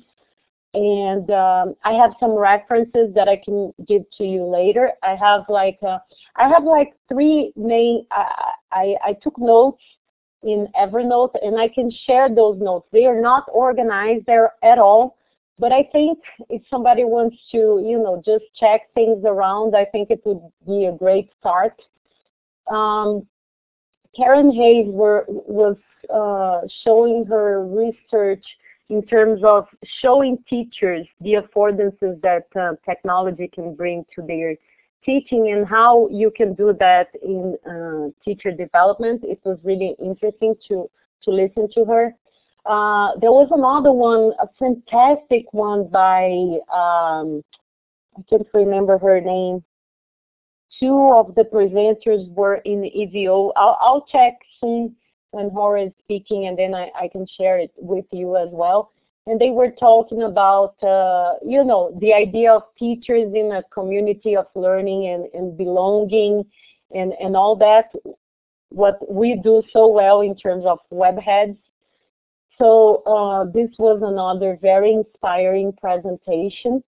And um, I have some references that I can give to you later. I have like uh, I have like three main. I, I I took notes in Evernote, and I can share those notes. They are not organized there at all, but I think if somebody wants to, you know, just check things around, I think it would be a great start. Um, Karen Hayes were, was uh, showing her research in terms of showing teachers the affordances that uh, technology can bring to their teaching and how you can do that in uh, teacher development. It was really interesting to, to listen to her. Uh, there was another one, a fantastic one by, um, I can't remember her name. Two of the presenters were in E V O. I'll, I'll check soon when Hora is speaking, and then I, I can share it with you as well. And they were talking about, uh, you know, the idea of teachers in a community of learning and, and belonging and, and all that, what we do so well in terms of webheads. So uh, this was another very inspiring presentation.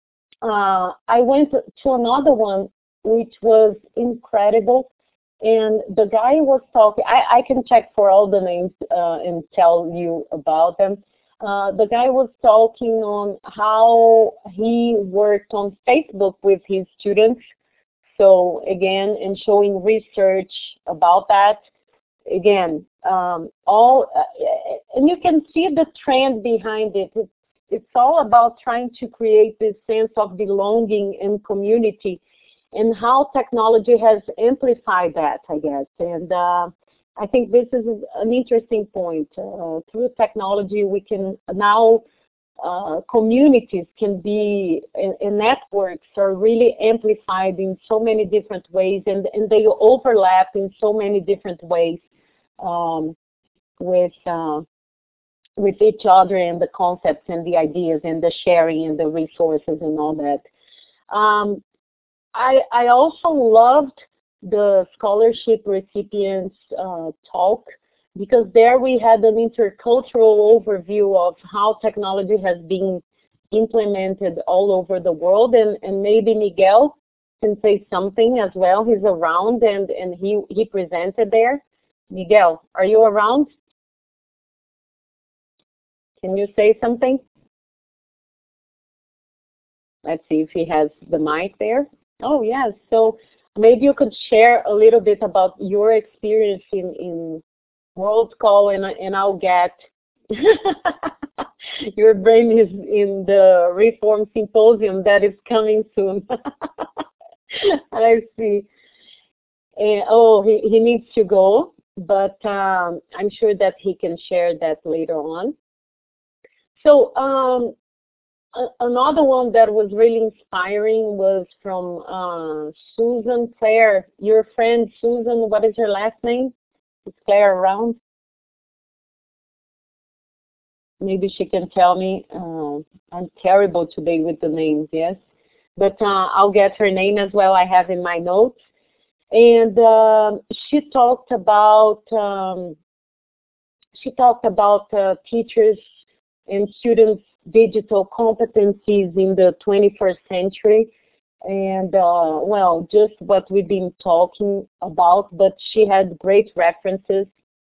Uh, I went to another one which was incredible. And the guy was talking, I, I can check for all the names uh, and tell you about them. Uh, the guy was talking on how he worked on Facebook with his students. So again, and showing research about that. Again, um, all, uh, and you can see the trend behind it. It's, it's all about trying to create this sense of belonging and community. and how technology has amplified that, I guess. And uh, I think this is an interesting point. Uh, through technology, we can now, uh, communities can be, and, and networks are really amplified in so many different ways, and, and they overlap in so many different ways um, with, uh, with each other, and the concepts and the ideas and the sharing and the resources and all that. Um, I, I also loved the scholarship recipients uh, talk, because there we had an intercultural overview of how technology has been implemented all over the world, and, and maybe Miguel can say something as well. He's around, and, and he, he presented there. Miguel, are you around? Can you say something? Let's see if he has the mic there. Oh, yes. So maybe you could share a little bit about your experience in, in WorldCall, and, and I'll get your brain is in the Reform Symposium that is coming soon. I see. And, oh, he, he needs to go, but um, I'm sure that he can share that later on. So um, another one that was really inspiring was from uh, Susan Claire, your friend Susan. What is her last name? Is Claire around? Maybe she can tell me. Uh, I'm terrible today with the names, yes. But uh, I'll get her name as well. I have in my notes. And uh, she talked about um, she talked about uh, teachers and students' digital competencies in the twenty-first century, and uh, well, just what we've been talking about. But she had great references.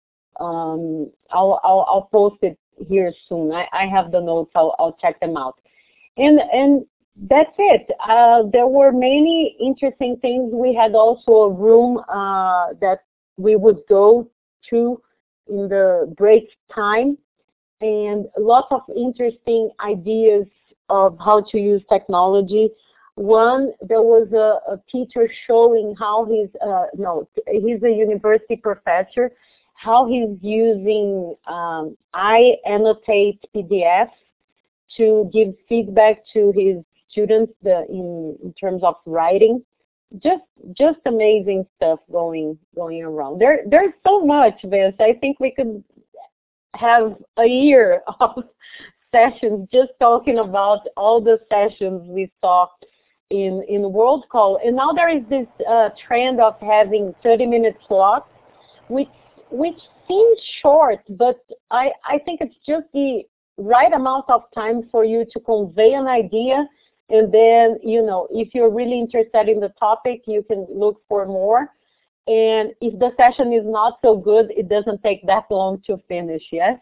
Um, I'll, I'll I'll post it here soon. I, I have the notes. I'll I'll check them out. And and that's it. Uh, there were many interesting things. We had also a room uh, that we would go to in the break time, and lots of interesting ideas of how to use technology. One, there was a, a teacher showing how he's, uh, no, he's a university professor, how he's using um, iAnnotate P D Fs to give feedback to his students the, in, in terms of writing. Just just amazing stuff going going around. There There's so much, Vince. I think we could have a year of sessions just talking about all the sessions we saw in in WorldCall. And now there is this uh, trend of having thirty minute slots, which which seems short, but I I think it's just the right amount of time for you to convey an idea, and then, you know, if you're really interested in the topic, you can look for more. And if the session is not so good, it doesn't take that long to finish, yes?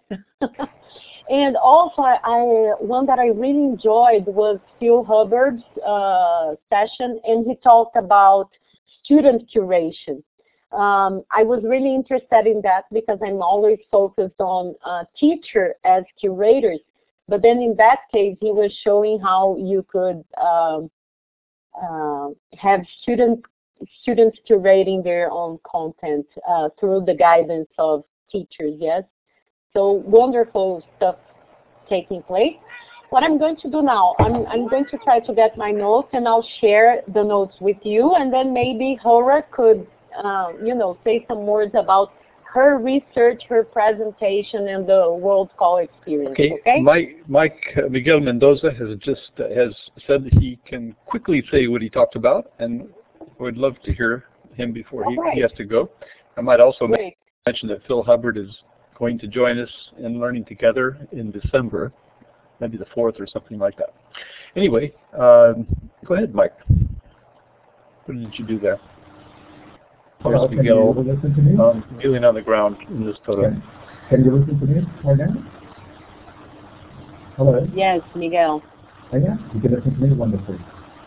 And also, I, I one that I really enjoyed was Phil Hubbard's uh, session, and he talked about student curation. Um, I was really interested in that because I'm always focused on uh, teacher as curators. But then in that case, he was showing how you could um, uh, have students students curating their own content uh, through the guidance of teachers, yes? So wonderful stuff taking place. What I'm going to do now, I'm, I'm going to try to get my notes, and I'll share the notes with you, and then maybe Hora could, uh, you know, say some words about her research, her presentation, and the WorldCall experience. Okay, okay? Mike, Mike uh, Miguel Mendoza has just uh, has said that he can quickly say what he talked about, and would love to hear him before he, right. he has to go. I might also Great. mention that Phil Hubbard is going to join us in Learning Together in December, maybe the fourth or something like that. Anyway, um, go ahead, Mike. What did you do there? Hello, There's Miguel can you listen to me? um, kneeling on the ground in this photo. Can, can you listen to me right now? Hello? Yes, Miguel. Oh, yeah? You can listen to me? Wonderful.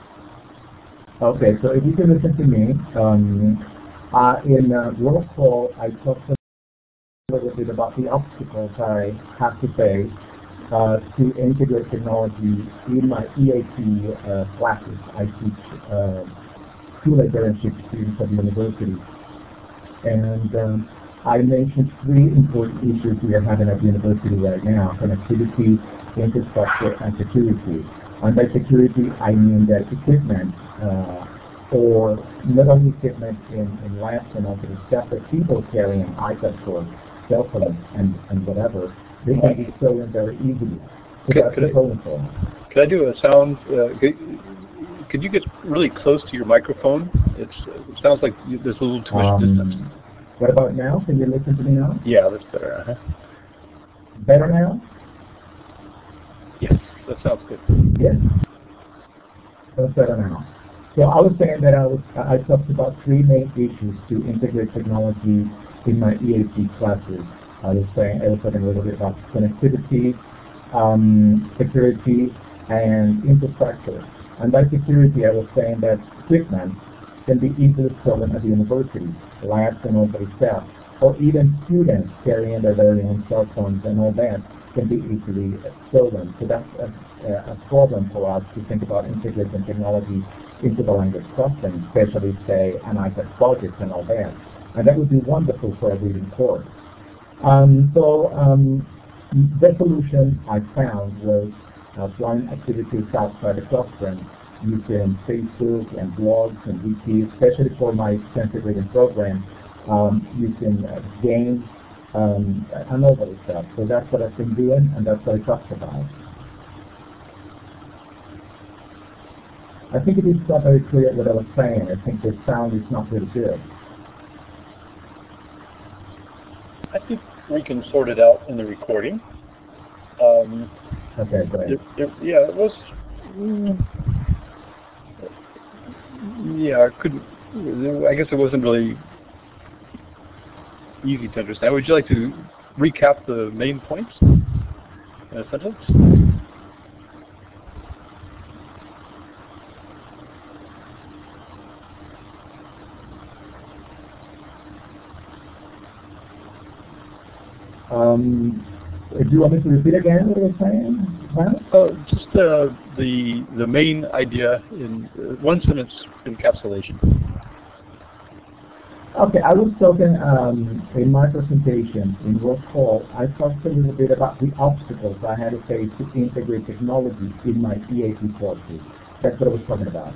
Okay, so if you can listen to me, um, uh, in uh, WorldCall, I talked a little bit about the obstacles I have to face uh, to integrate technology in my E A P uh, classes. I teach uh, two librarianship students at the university. And um, I mentioned three important issues we are having at the university right now: connectivity, infrastructure, and security. And by security, I mean that equipment, uh, or not only equipment in, in labs and all the stuff, but people carrying iPads or cell phones and, and whatever, they can be stolen very easily. So Could, that's could, the I, problem for them. could I do a sound? Uh, could, could you get really close to your microphone? It's, it sounds like you, there's a little too much Um, distance. What about now? Can you listen to me now? Yeah, that's better. Uh-huh. Better now? Yes, that sounds good. Yes. That's better now. So I was saying that I was I talked about three main issues to integrate technology in my E A T classes. I was saying I was talking a little bit about connectivity, um, security, and infrastructure. And by security, I was saying that equipment can be easily stolen at the university, labs and all that stuff, or even students carrying their very own cell phones and all that can be easily stolen. So that's a, a problem for us to think about integrating technology into the language classroom, especially, say, an iPad project and all that. And that would be wonderful for a reading course. Um, so um, the solution I found was uh, planning activities outside the classroom using Facebook and blogs and wikis, especially for my extensive reading program, um, using uh, games um, and all that stuff. So that's what I've been doing, and that's what I talked about. I think it is not very clear what I was saying. I think the sound is not really good. I think we can sort it out in the recording. Um, Okay, great. it, it, yeah, it was. Mm, yeah, I couldn't. I guess it wasn't really easy to understand. Would you like to recap the main points in a sentence? Um, do you want me to repeat again what I was saying? Huh? Uh, just uh, the the main idea in uh, one sentence encapsulation. Okay, I was talking um, in my presentation in Roll Call. I talked a little bit about the obstacles I had to face to integrate technology in my E A T courses. That's what I was talking about.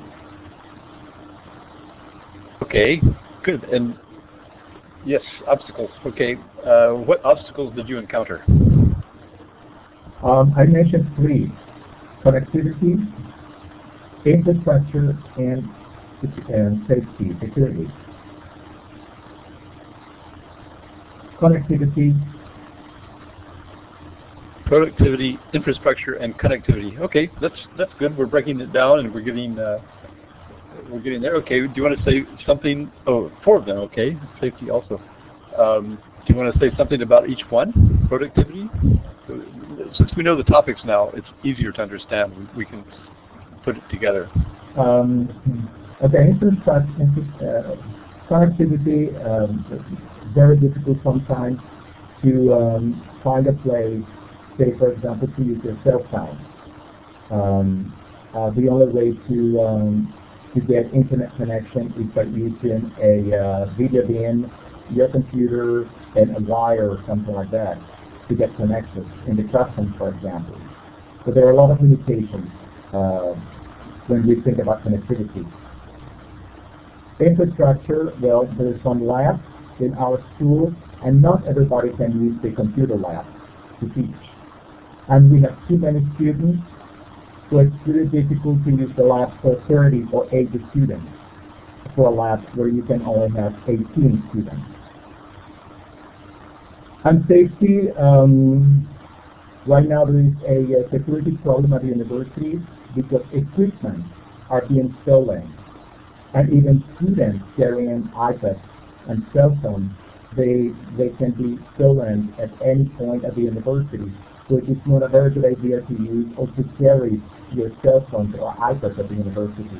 Okay, good. And yes, obstacles. Okay, uh, what obstacles did you encounter? Um, I mentioned three: connectivity, infrastructure, and, and safety, security. Connectivity, Productivity, infrastructure, and connectivity. Okay, that's that's good. We're breaking it down, and we're getting uh, we're getting there. Okay, do you want to say something? Oh, four of them. Okay, safety also. Um, do you want to say something about each one? Productivity. Since we know the topics now, it's easier to understand. We, we can put it together. um, okay, infrastructure, uh, connectivity. Um, very difficult sometimes to um, find a place, say for example, to use your cell phone. Um, uh, the only way to um, to get internet connection is by using a uh, video bin, your computer, and a wire or something like that to get connected in the classroom, for example. So there are a lot of limitations uh, when we think about connectivity. Infrastructure, well, there's some labs in our schools, and not everybody can use the computer lab to teach. And we have too many students, so it's really difficult to use the lab for thirty or eighty students for a lab where you can only have eighteen students. And safety, um, right now there is a, a security problem at the universities because equipment are being stolen, and even students carrying iPads and cell phones, they they can be stolen at any point at the university. So it is not a very good idea to use or to carry your cell phones or iPads at the university.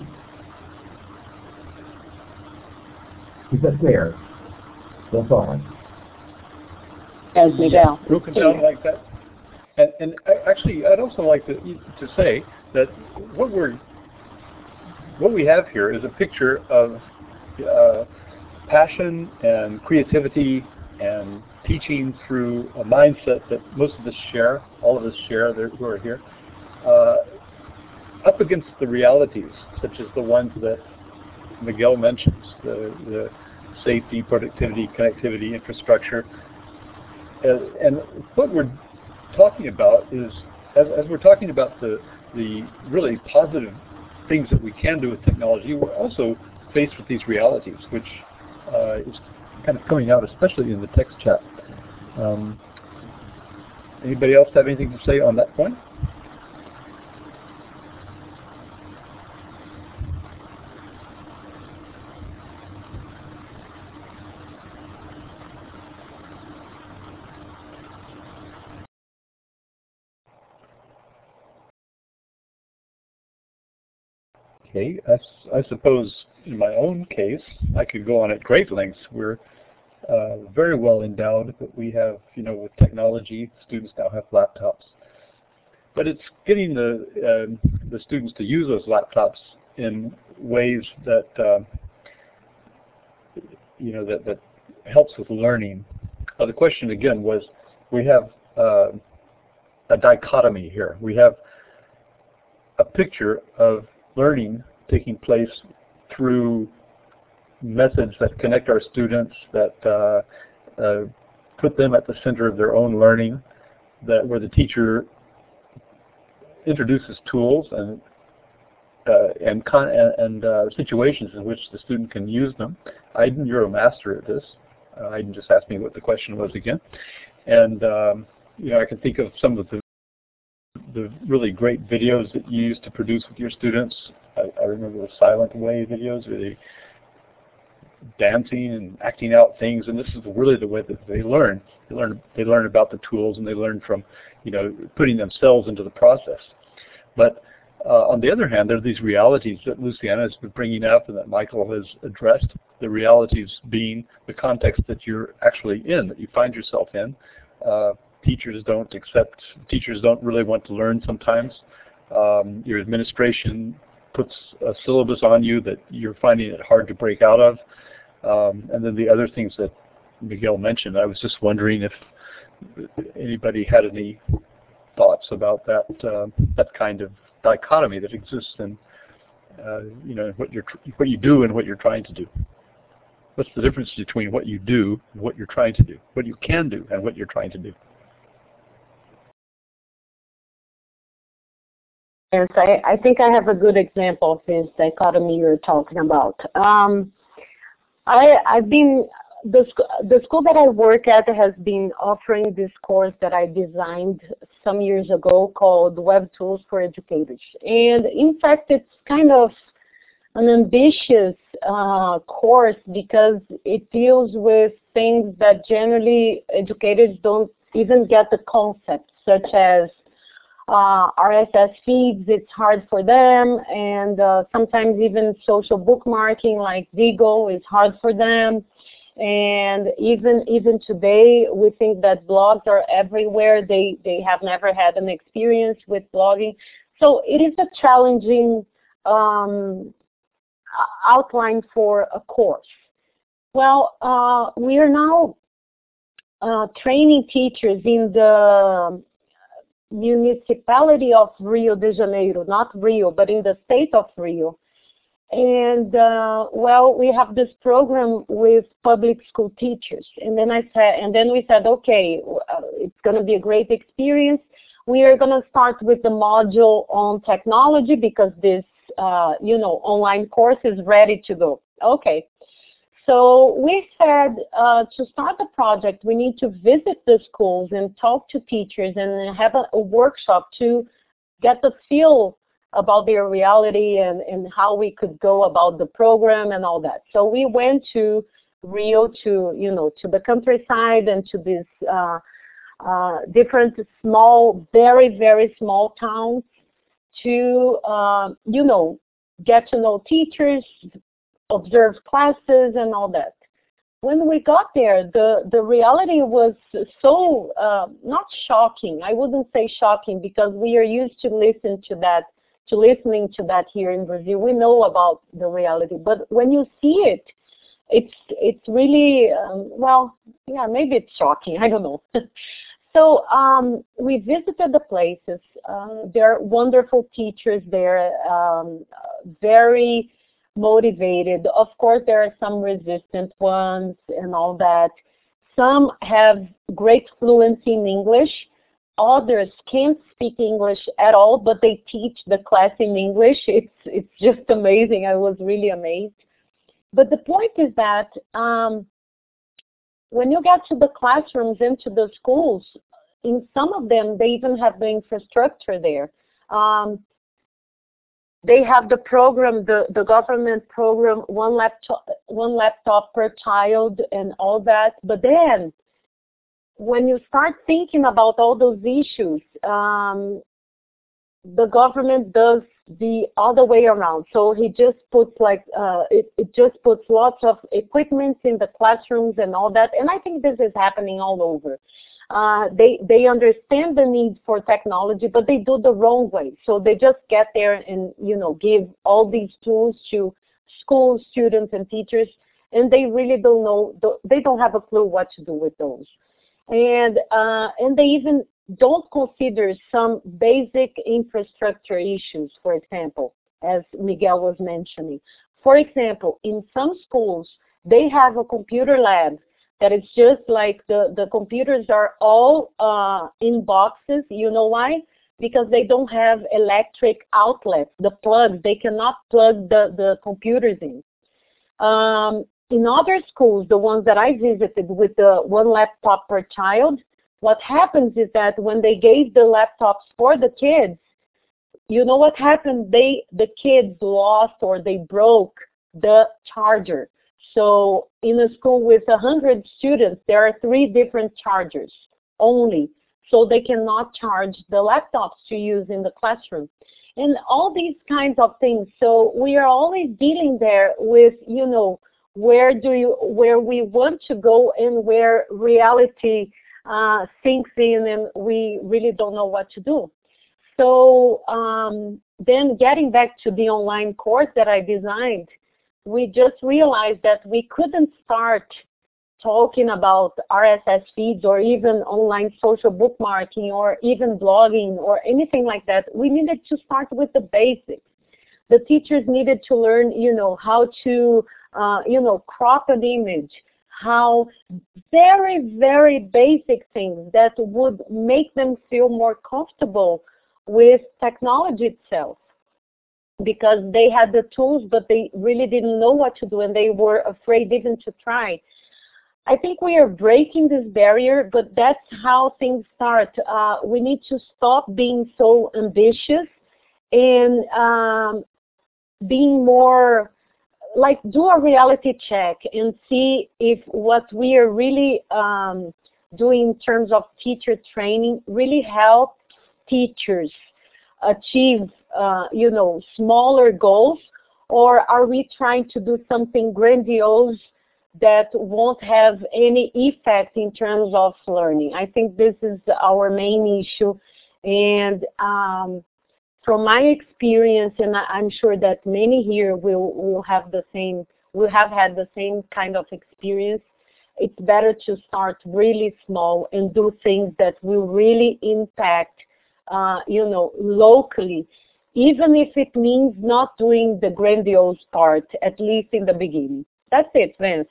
Is that clear? So far. As Miguel. Broken down like that. And, and I, actually, I'd also like to to say that what we're what we have here is a picture of uh, passion and creativity and teaching through a mindset that most of us share, all of us share who are here, uh, up against the realities, such as the ones that Miguel mentions, the, the safety, productivity, connectivity, infrastructure. Uh, and what we're talking about is, as, as we're talking about the, the really positive things that we can do with technology, we're also faced with these realities, which uh, is kind of coming out, especially in the text chat. Um, anybody else have anything to say on that point? Okay, I, I suppose in my own case, I could go on at great lengths. We're uh, very well endowed, but we have, you know, with technology, students now have laptops. But it's getting the, uh, the students to use those laptops in ways that, uh, you know, that, that helps with learning. Uh, the question again was, we have uh, a dichotomy here. We have a picture of learning taking place through methods that connect our students, that uh, uh, put them at the center of their own learning, that where the teacher introduces tools and uh, and, con and, and uh, situations in which the student can use them. Aiden, you're a master at this. Uh, Aiden just asked me what the question was again, and um, you know, I can think of some of the the really great videos that you used to produce with your students. I, I remember the Silent Way videos where they dancing and acting out things, and this is really the way that they learn. They learn they learn about the tools, and they learn from, you know, putting themselves into the process. But uh, on the other hand, there are these realities that Luciana has been bringing up and that Michael has addressed. The realities being the context that you're actually in, that you find yourself in. Uh, teachers don't accept. Teachers don't really want to learn sometimes. Um, your administration puts a syllabus on you that you're finding it hard to break out of. Um, and then the other things that Miguel mentioned, I was just wondering if anybody had any thoughts about that uh, that kind of dichotomy that exists in uh, you know, what you're what you do and what you're trying to do. What's the difference between what you do and what you're trying to do? What you can do and what you're trying to do? Yes, I, I think I have a good example of this dichotomy you're talking about. Um, I, I've been, the, sc the school that I work at has been offering this course that I designed some years ago called Web Tools for Educators. And in fact, it's kind of an ambitious uh, course because it deals with things that generally educators don't even get the concept, such as Uh, R S S feeds. It's hard for them, and uh, sometimes even social bookmarking like Diigo is hard for them. And even even today, we think that blogs are everywhere. They they have never had an experience with blogging, so it is a challenging um, outline for a course. Well, uh, we are now uh, training teachers in the municipality of Rio de Janeiro, not Rio, but in the state of Rio. And uh, well, we have this program with public school teachers. And then I said, and then we said, okay, uh, it's going to be a great experience. We are going to start with the module on technology because this, uh, you know, online course is ready to go. Okay. So we said uh, to start the project, we need to visit the schools and talk to teachers and have a, a workshop to get the feel about their reality and, and how we could go about the program and all that. So we went to Rio, to, you know, to the countryside and to these uh, uh, different small, very, very small towns to, uh, you know, get to know teachers, observe classes and all that. When we got there, the, the reality was so, uh, not shocking, I wouldn't say shocking because we are used to listen to that to listening to that here in Brazil. We know about the reality, but when you see it, it's it's really um, well, yeah, maybe it's shocking. I don't know. So um, we visited the places. Uh, there are wonderful teachers there, um, very motivated. Of course, there are some resistant ones and all that. Some have great fluency in English. Others can't speak English at all, but they teach the class in English. It's it's just amazing. I was really amazed. But the point is that um, when you get to the classrooms and to the schools, in some of them, they even have the infrastructure there. Um, they have the program, the, the government program, one laptop, one laptop per child and all that. But then, when you start thinking about all those issues, um, the government does the other way around. So he just puts like, uh, it, it just puts lots of equipment in the classrooms and all that. And I think this is happening all over. Uh, they, they understand the need for technology, but they do the wrong way. So they just get there and, you know, give all these tools to schools, students, and teachers, and they really don't know, they don't have a clue what to do with those. And, uh, and they even don't consider some basic infrastructure issues, for example, as Miguel was mentioning. For example, in some schools, they have a computer lab that is just like the, the computers are all uh, in boxes. You know why? Because they don't have electric outlets, the plugs. They cannot plug the, the computers in. Um, in other schools, the ones that I visited with the one laptop per child, what happens is that when they gave the laptops for the kids, you know what happened? They, the kids lost or they broke the charger. So in a school with one hundred students, there are three different chargers only. So they cannot charge the laptops to use in the classroom. And all these kinds of things. So we are always dealing there with, you know, where do you, where we want to go and where reality uh, sinks in and we really don't know what to do. So um, then getting back to the online course that I designed, we just realized that we couldn't start talking about R S S feeds or even online social bookmarking or even blogging or anything like that. We needed to start with the basics. The teachers needed to learn, you know, how to, uh, you know, crop an image, how very, very basic things that would make them feel more comfortable with technology itself. Because they had the tools, but they really didn't know what to do, and they were afraid even to try. I think we are breaking this barrier, but that's how things start. Uh, we need to stop being so ambitious and um, being more, like, do a reality check and see if what we are really um, doing in terms of teacher training really helps teachers achieve Uh, you know, smaller goals, or are we trying to do something grandiose that won't have any effect in terms of learning? I think this is our main issue, and um, from my experience, and I'm sure that many here will, will have the same, will have had the same kind of experience. It's better to start really small and do things that will really impact, uh, you know, locally, even if it means not doing the grandiose part, at least in the beginning. That's it, Vance.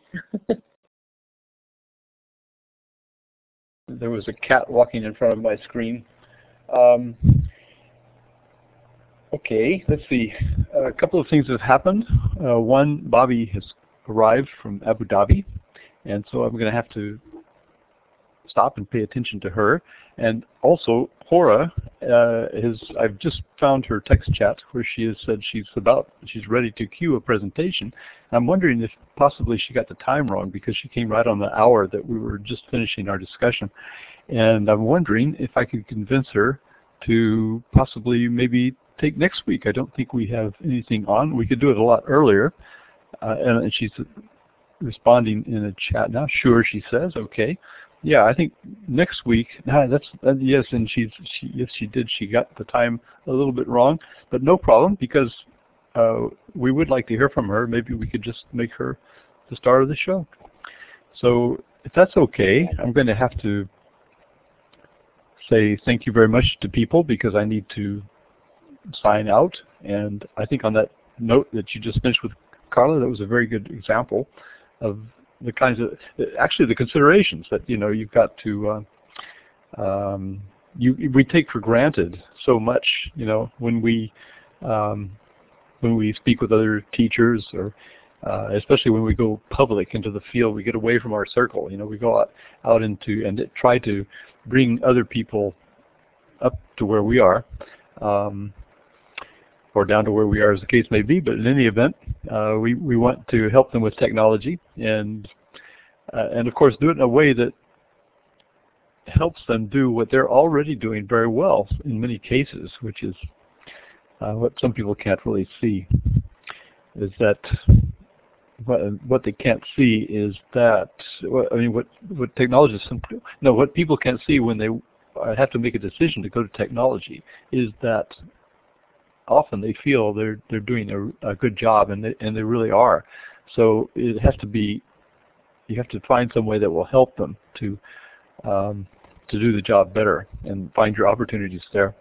There was a cat walking in front of my screen. Um, okay, let's see. Uh, a couple of things have happened. Uh, one, Bobby has arrived from Abu Dhabi, and so I'm going to have to stop and pay attention to her. And also, Hora, uh, is, I've just found her text chat where she has said she's about, she's ready to cue a presentation. I'm wondering if possibly she got the time wrong because she came right on the hour that we were just finishing our discussion. And I'm wondering if I could convince her to possibly maybe take next week. I don't think we have anything on. We could do it a lot earlier. Uh, and she's responding in a chat now. Sure, she says, okay. yeah, I think next week. Nah, that's uh, yes, and she's she yes she did. She got the time a little bit wrong, but no problem because uh, we would like to hear from her. Maybe we could just make her the star of the show. So if that's okay, I'm going to have to say thank you very much to people because I need to sign out. And I think on that note that you just finished with Carla, that was a very good example of the kinds of, actually the considerations that, you know, you've got to, uh, um, you, we take for granted so much, you know, when we, um, when we speak with other teachers or uh, especially when we go public into the field, we get away from our circle, you know, we go out, out into and try to bring other people up to where we are, um, or down to where we are as the case may be, but in any event, uh, we, we want to help them with technology and, uh, and of course do it in a way that helps them do what they're already doing very well in many cases, which is uh, what some people can't really see, is that what, what they can't see is that, I mean, what, what technologists, no, what people can't see when they have to make a decision to go to technology is that often they feel they're they're doing a, a good job, and they, and they really are. So it has to be, you have to find some way that will help them to um, to do the job better and find your opportunities there.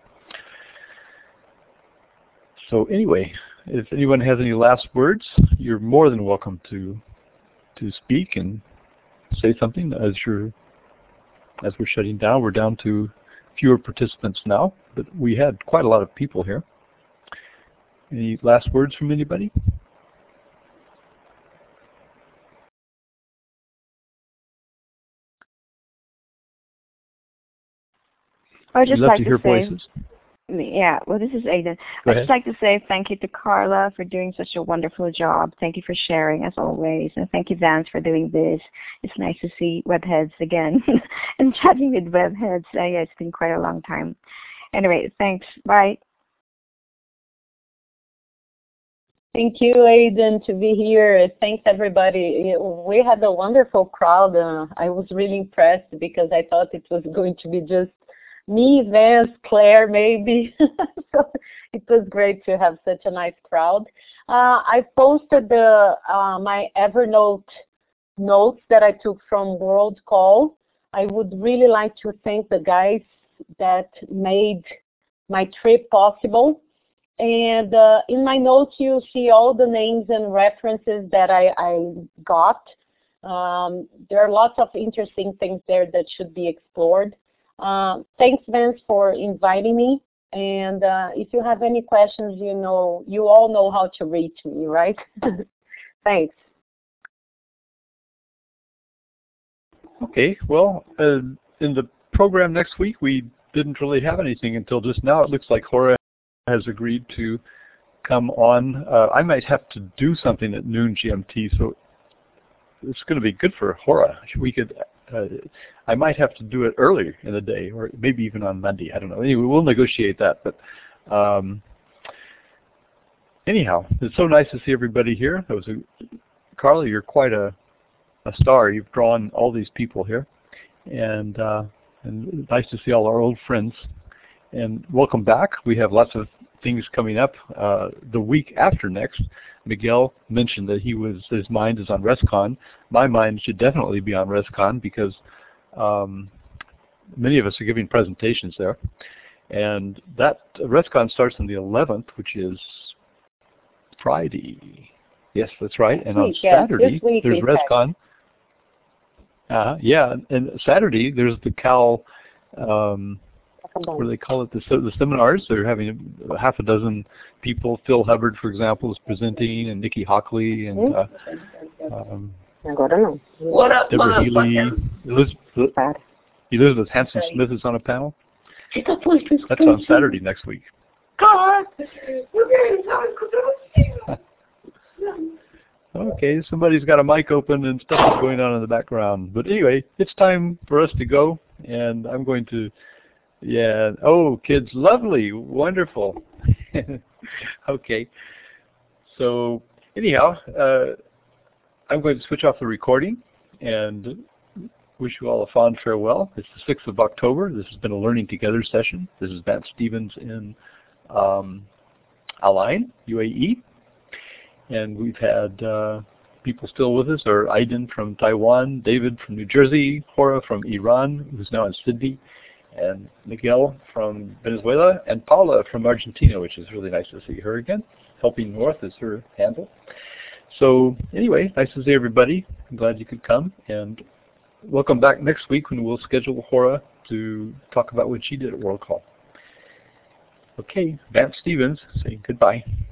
So anyway, if anyone has any last words, you're more than welcome to to speak and say something as you're as we're shutting down. We're down to fewer participants now, but we had quite a lot of people here. Any last words from anybody? I'd just We'd love like to to hear say, voices. yeah, well, this is Aidan. Go I'd ahead. just like to say thank you to Carla for doing such a wonderful job. Thank you for sharing, as always. And thank you, Vance, for doing this. It's nice to see webheads again and chatting with webheads. Uh, yeah, it's been quite a long time. Anyway, thanks. Bye. Thank you, Aidan, to be here. Thanks, everybody. We had a wonderful crowd. Uh, I was really impressed because I thought it was going to be just me, Vance, Claire, maybe. So it was great to have such a nice crowd. Uh, I posted the uh, my Evernote notes that I took from World Call. I would really like to thank the guys that made my trip possible. And uh, in my notes, you'll see all the names and references that I, I got. Um, there are lots of interesting things there that should be explored. Uh, thanks, Vance, for inviting me. And uh, if you have any questions, you know, you all know how to reach me, right? Thanks. Okay, well, uh, in the program next week, we didn't really have anything until just now. It looks like Hora has agreed to come on. Uh, I might have to do something at noon G M T, so it's going to be good for Hora. We could, uh, I might have to do it earlier in the day, or maybe even on Monday. I don't know. Anyway, we'll negotiate that. But um, anyhow, it's so nice to see everybody here. That was a, Carla, you're quite a, a star. You've drawn all these people here, and uh, and nice to see all our old friends. And welcome back. We have lots of things coming up. Uh, the week after next, Miguel mentioned that he was his mind is on ResCon. My mind should definitely be on ResCon because um, many of us are giving presentations there. And that ResCon starts on the eleventh, which is Friday. Yes, that's right. And on Saturday, there's ResCon. Uh, yeah, and Saturday, there's the Cal... Um, what do they call it, the, the seminars. They're having a half a dozen people. Phil Hubbard, for example, is presenting, and Nikki Hockley, and uh, um, what up, Deborah Healy, Elizabeth, Elizabeth Hanson-Smith is on a panel. That's on Saturday next week. Okay, somebody's got a mic open and stuff is going on in the background. But anyway, it's time for us to go, and I'm going to Yeah. Oh, kids, lovely, wonderful. Okay. So anyhow, uh, I'm going to switch off the recording, and wish you all a fond farewell. It's the sixth of October. This has been a Learning Together session. This is Matt Stevens in um, Al Ain, U A E. And we've had uh, people still with us are Aiden from Taiwan, David from New Jersey, Hora from Iran, who's now in Sydney, and Miguel from Venezuela, and Paula from Argentina, which is really nice to see her again. Helping North is her handle. So anyway, nice to see everybody. I'm glad you could come, and welcome back next week when we'll schedule Hora to talk about what she did at World Call. Okay, Vance Stevens saying goodbye.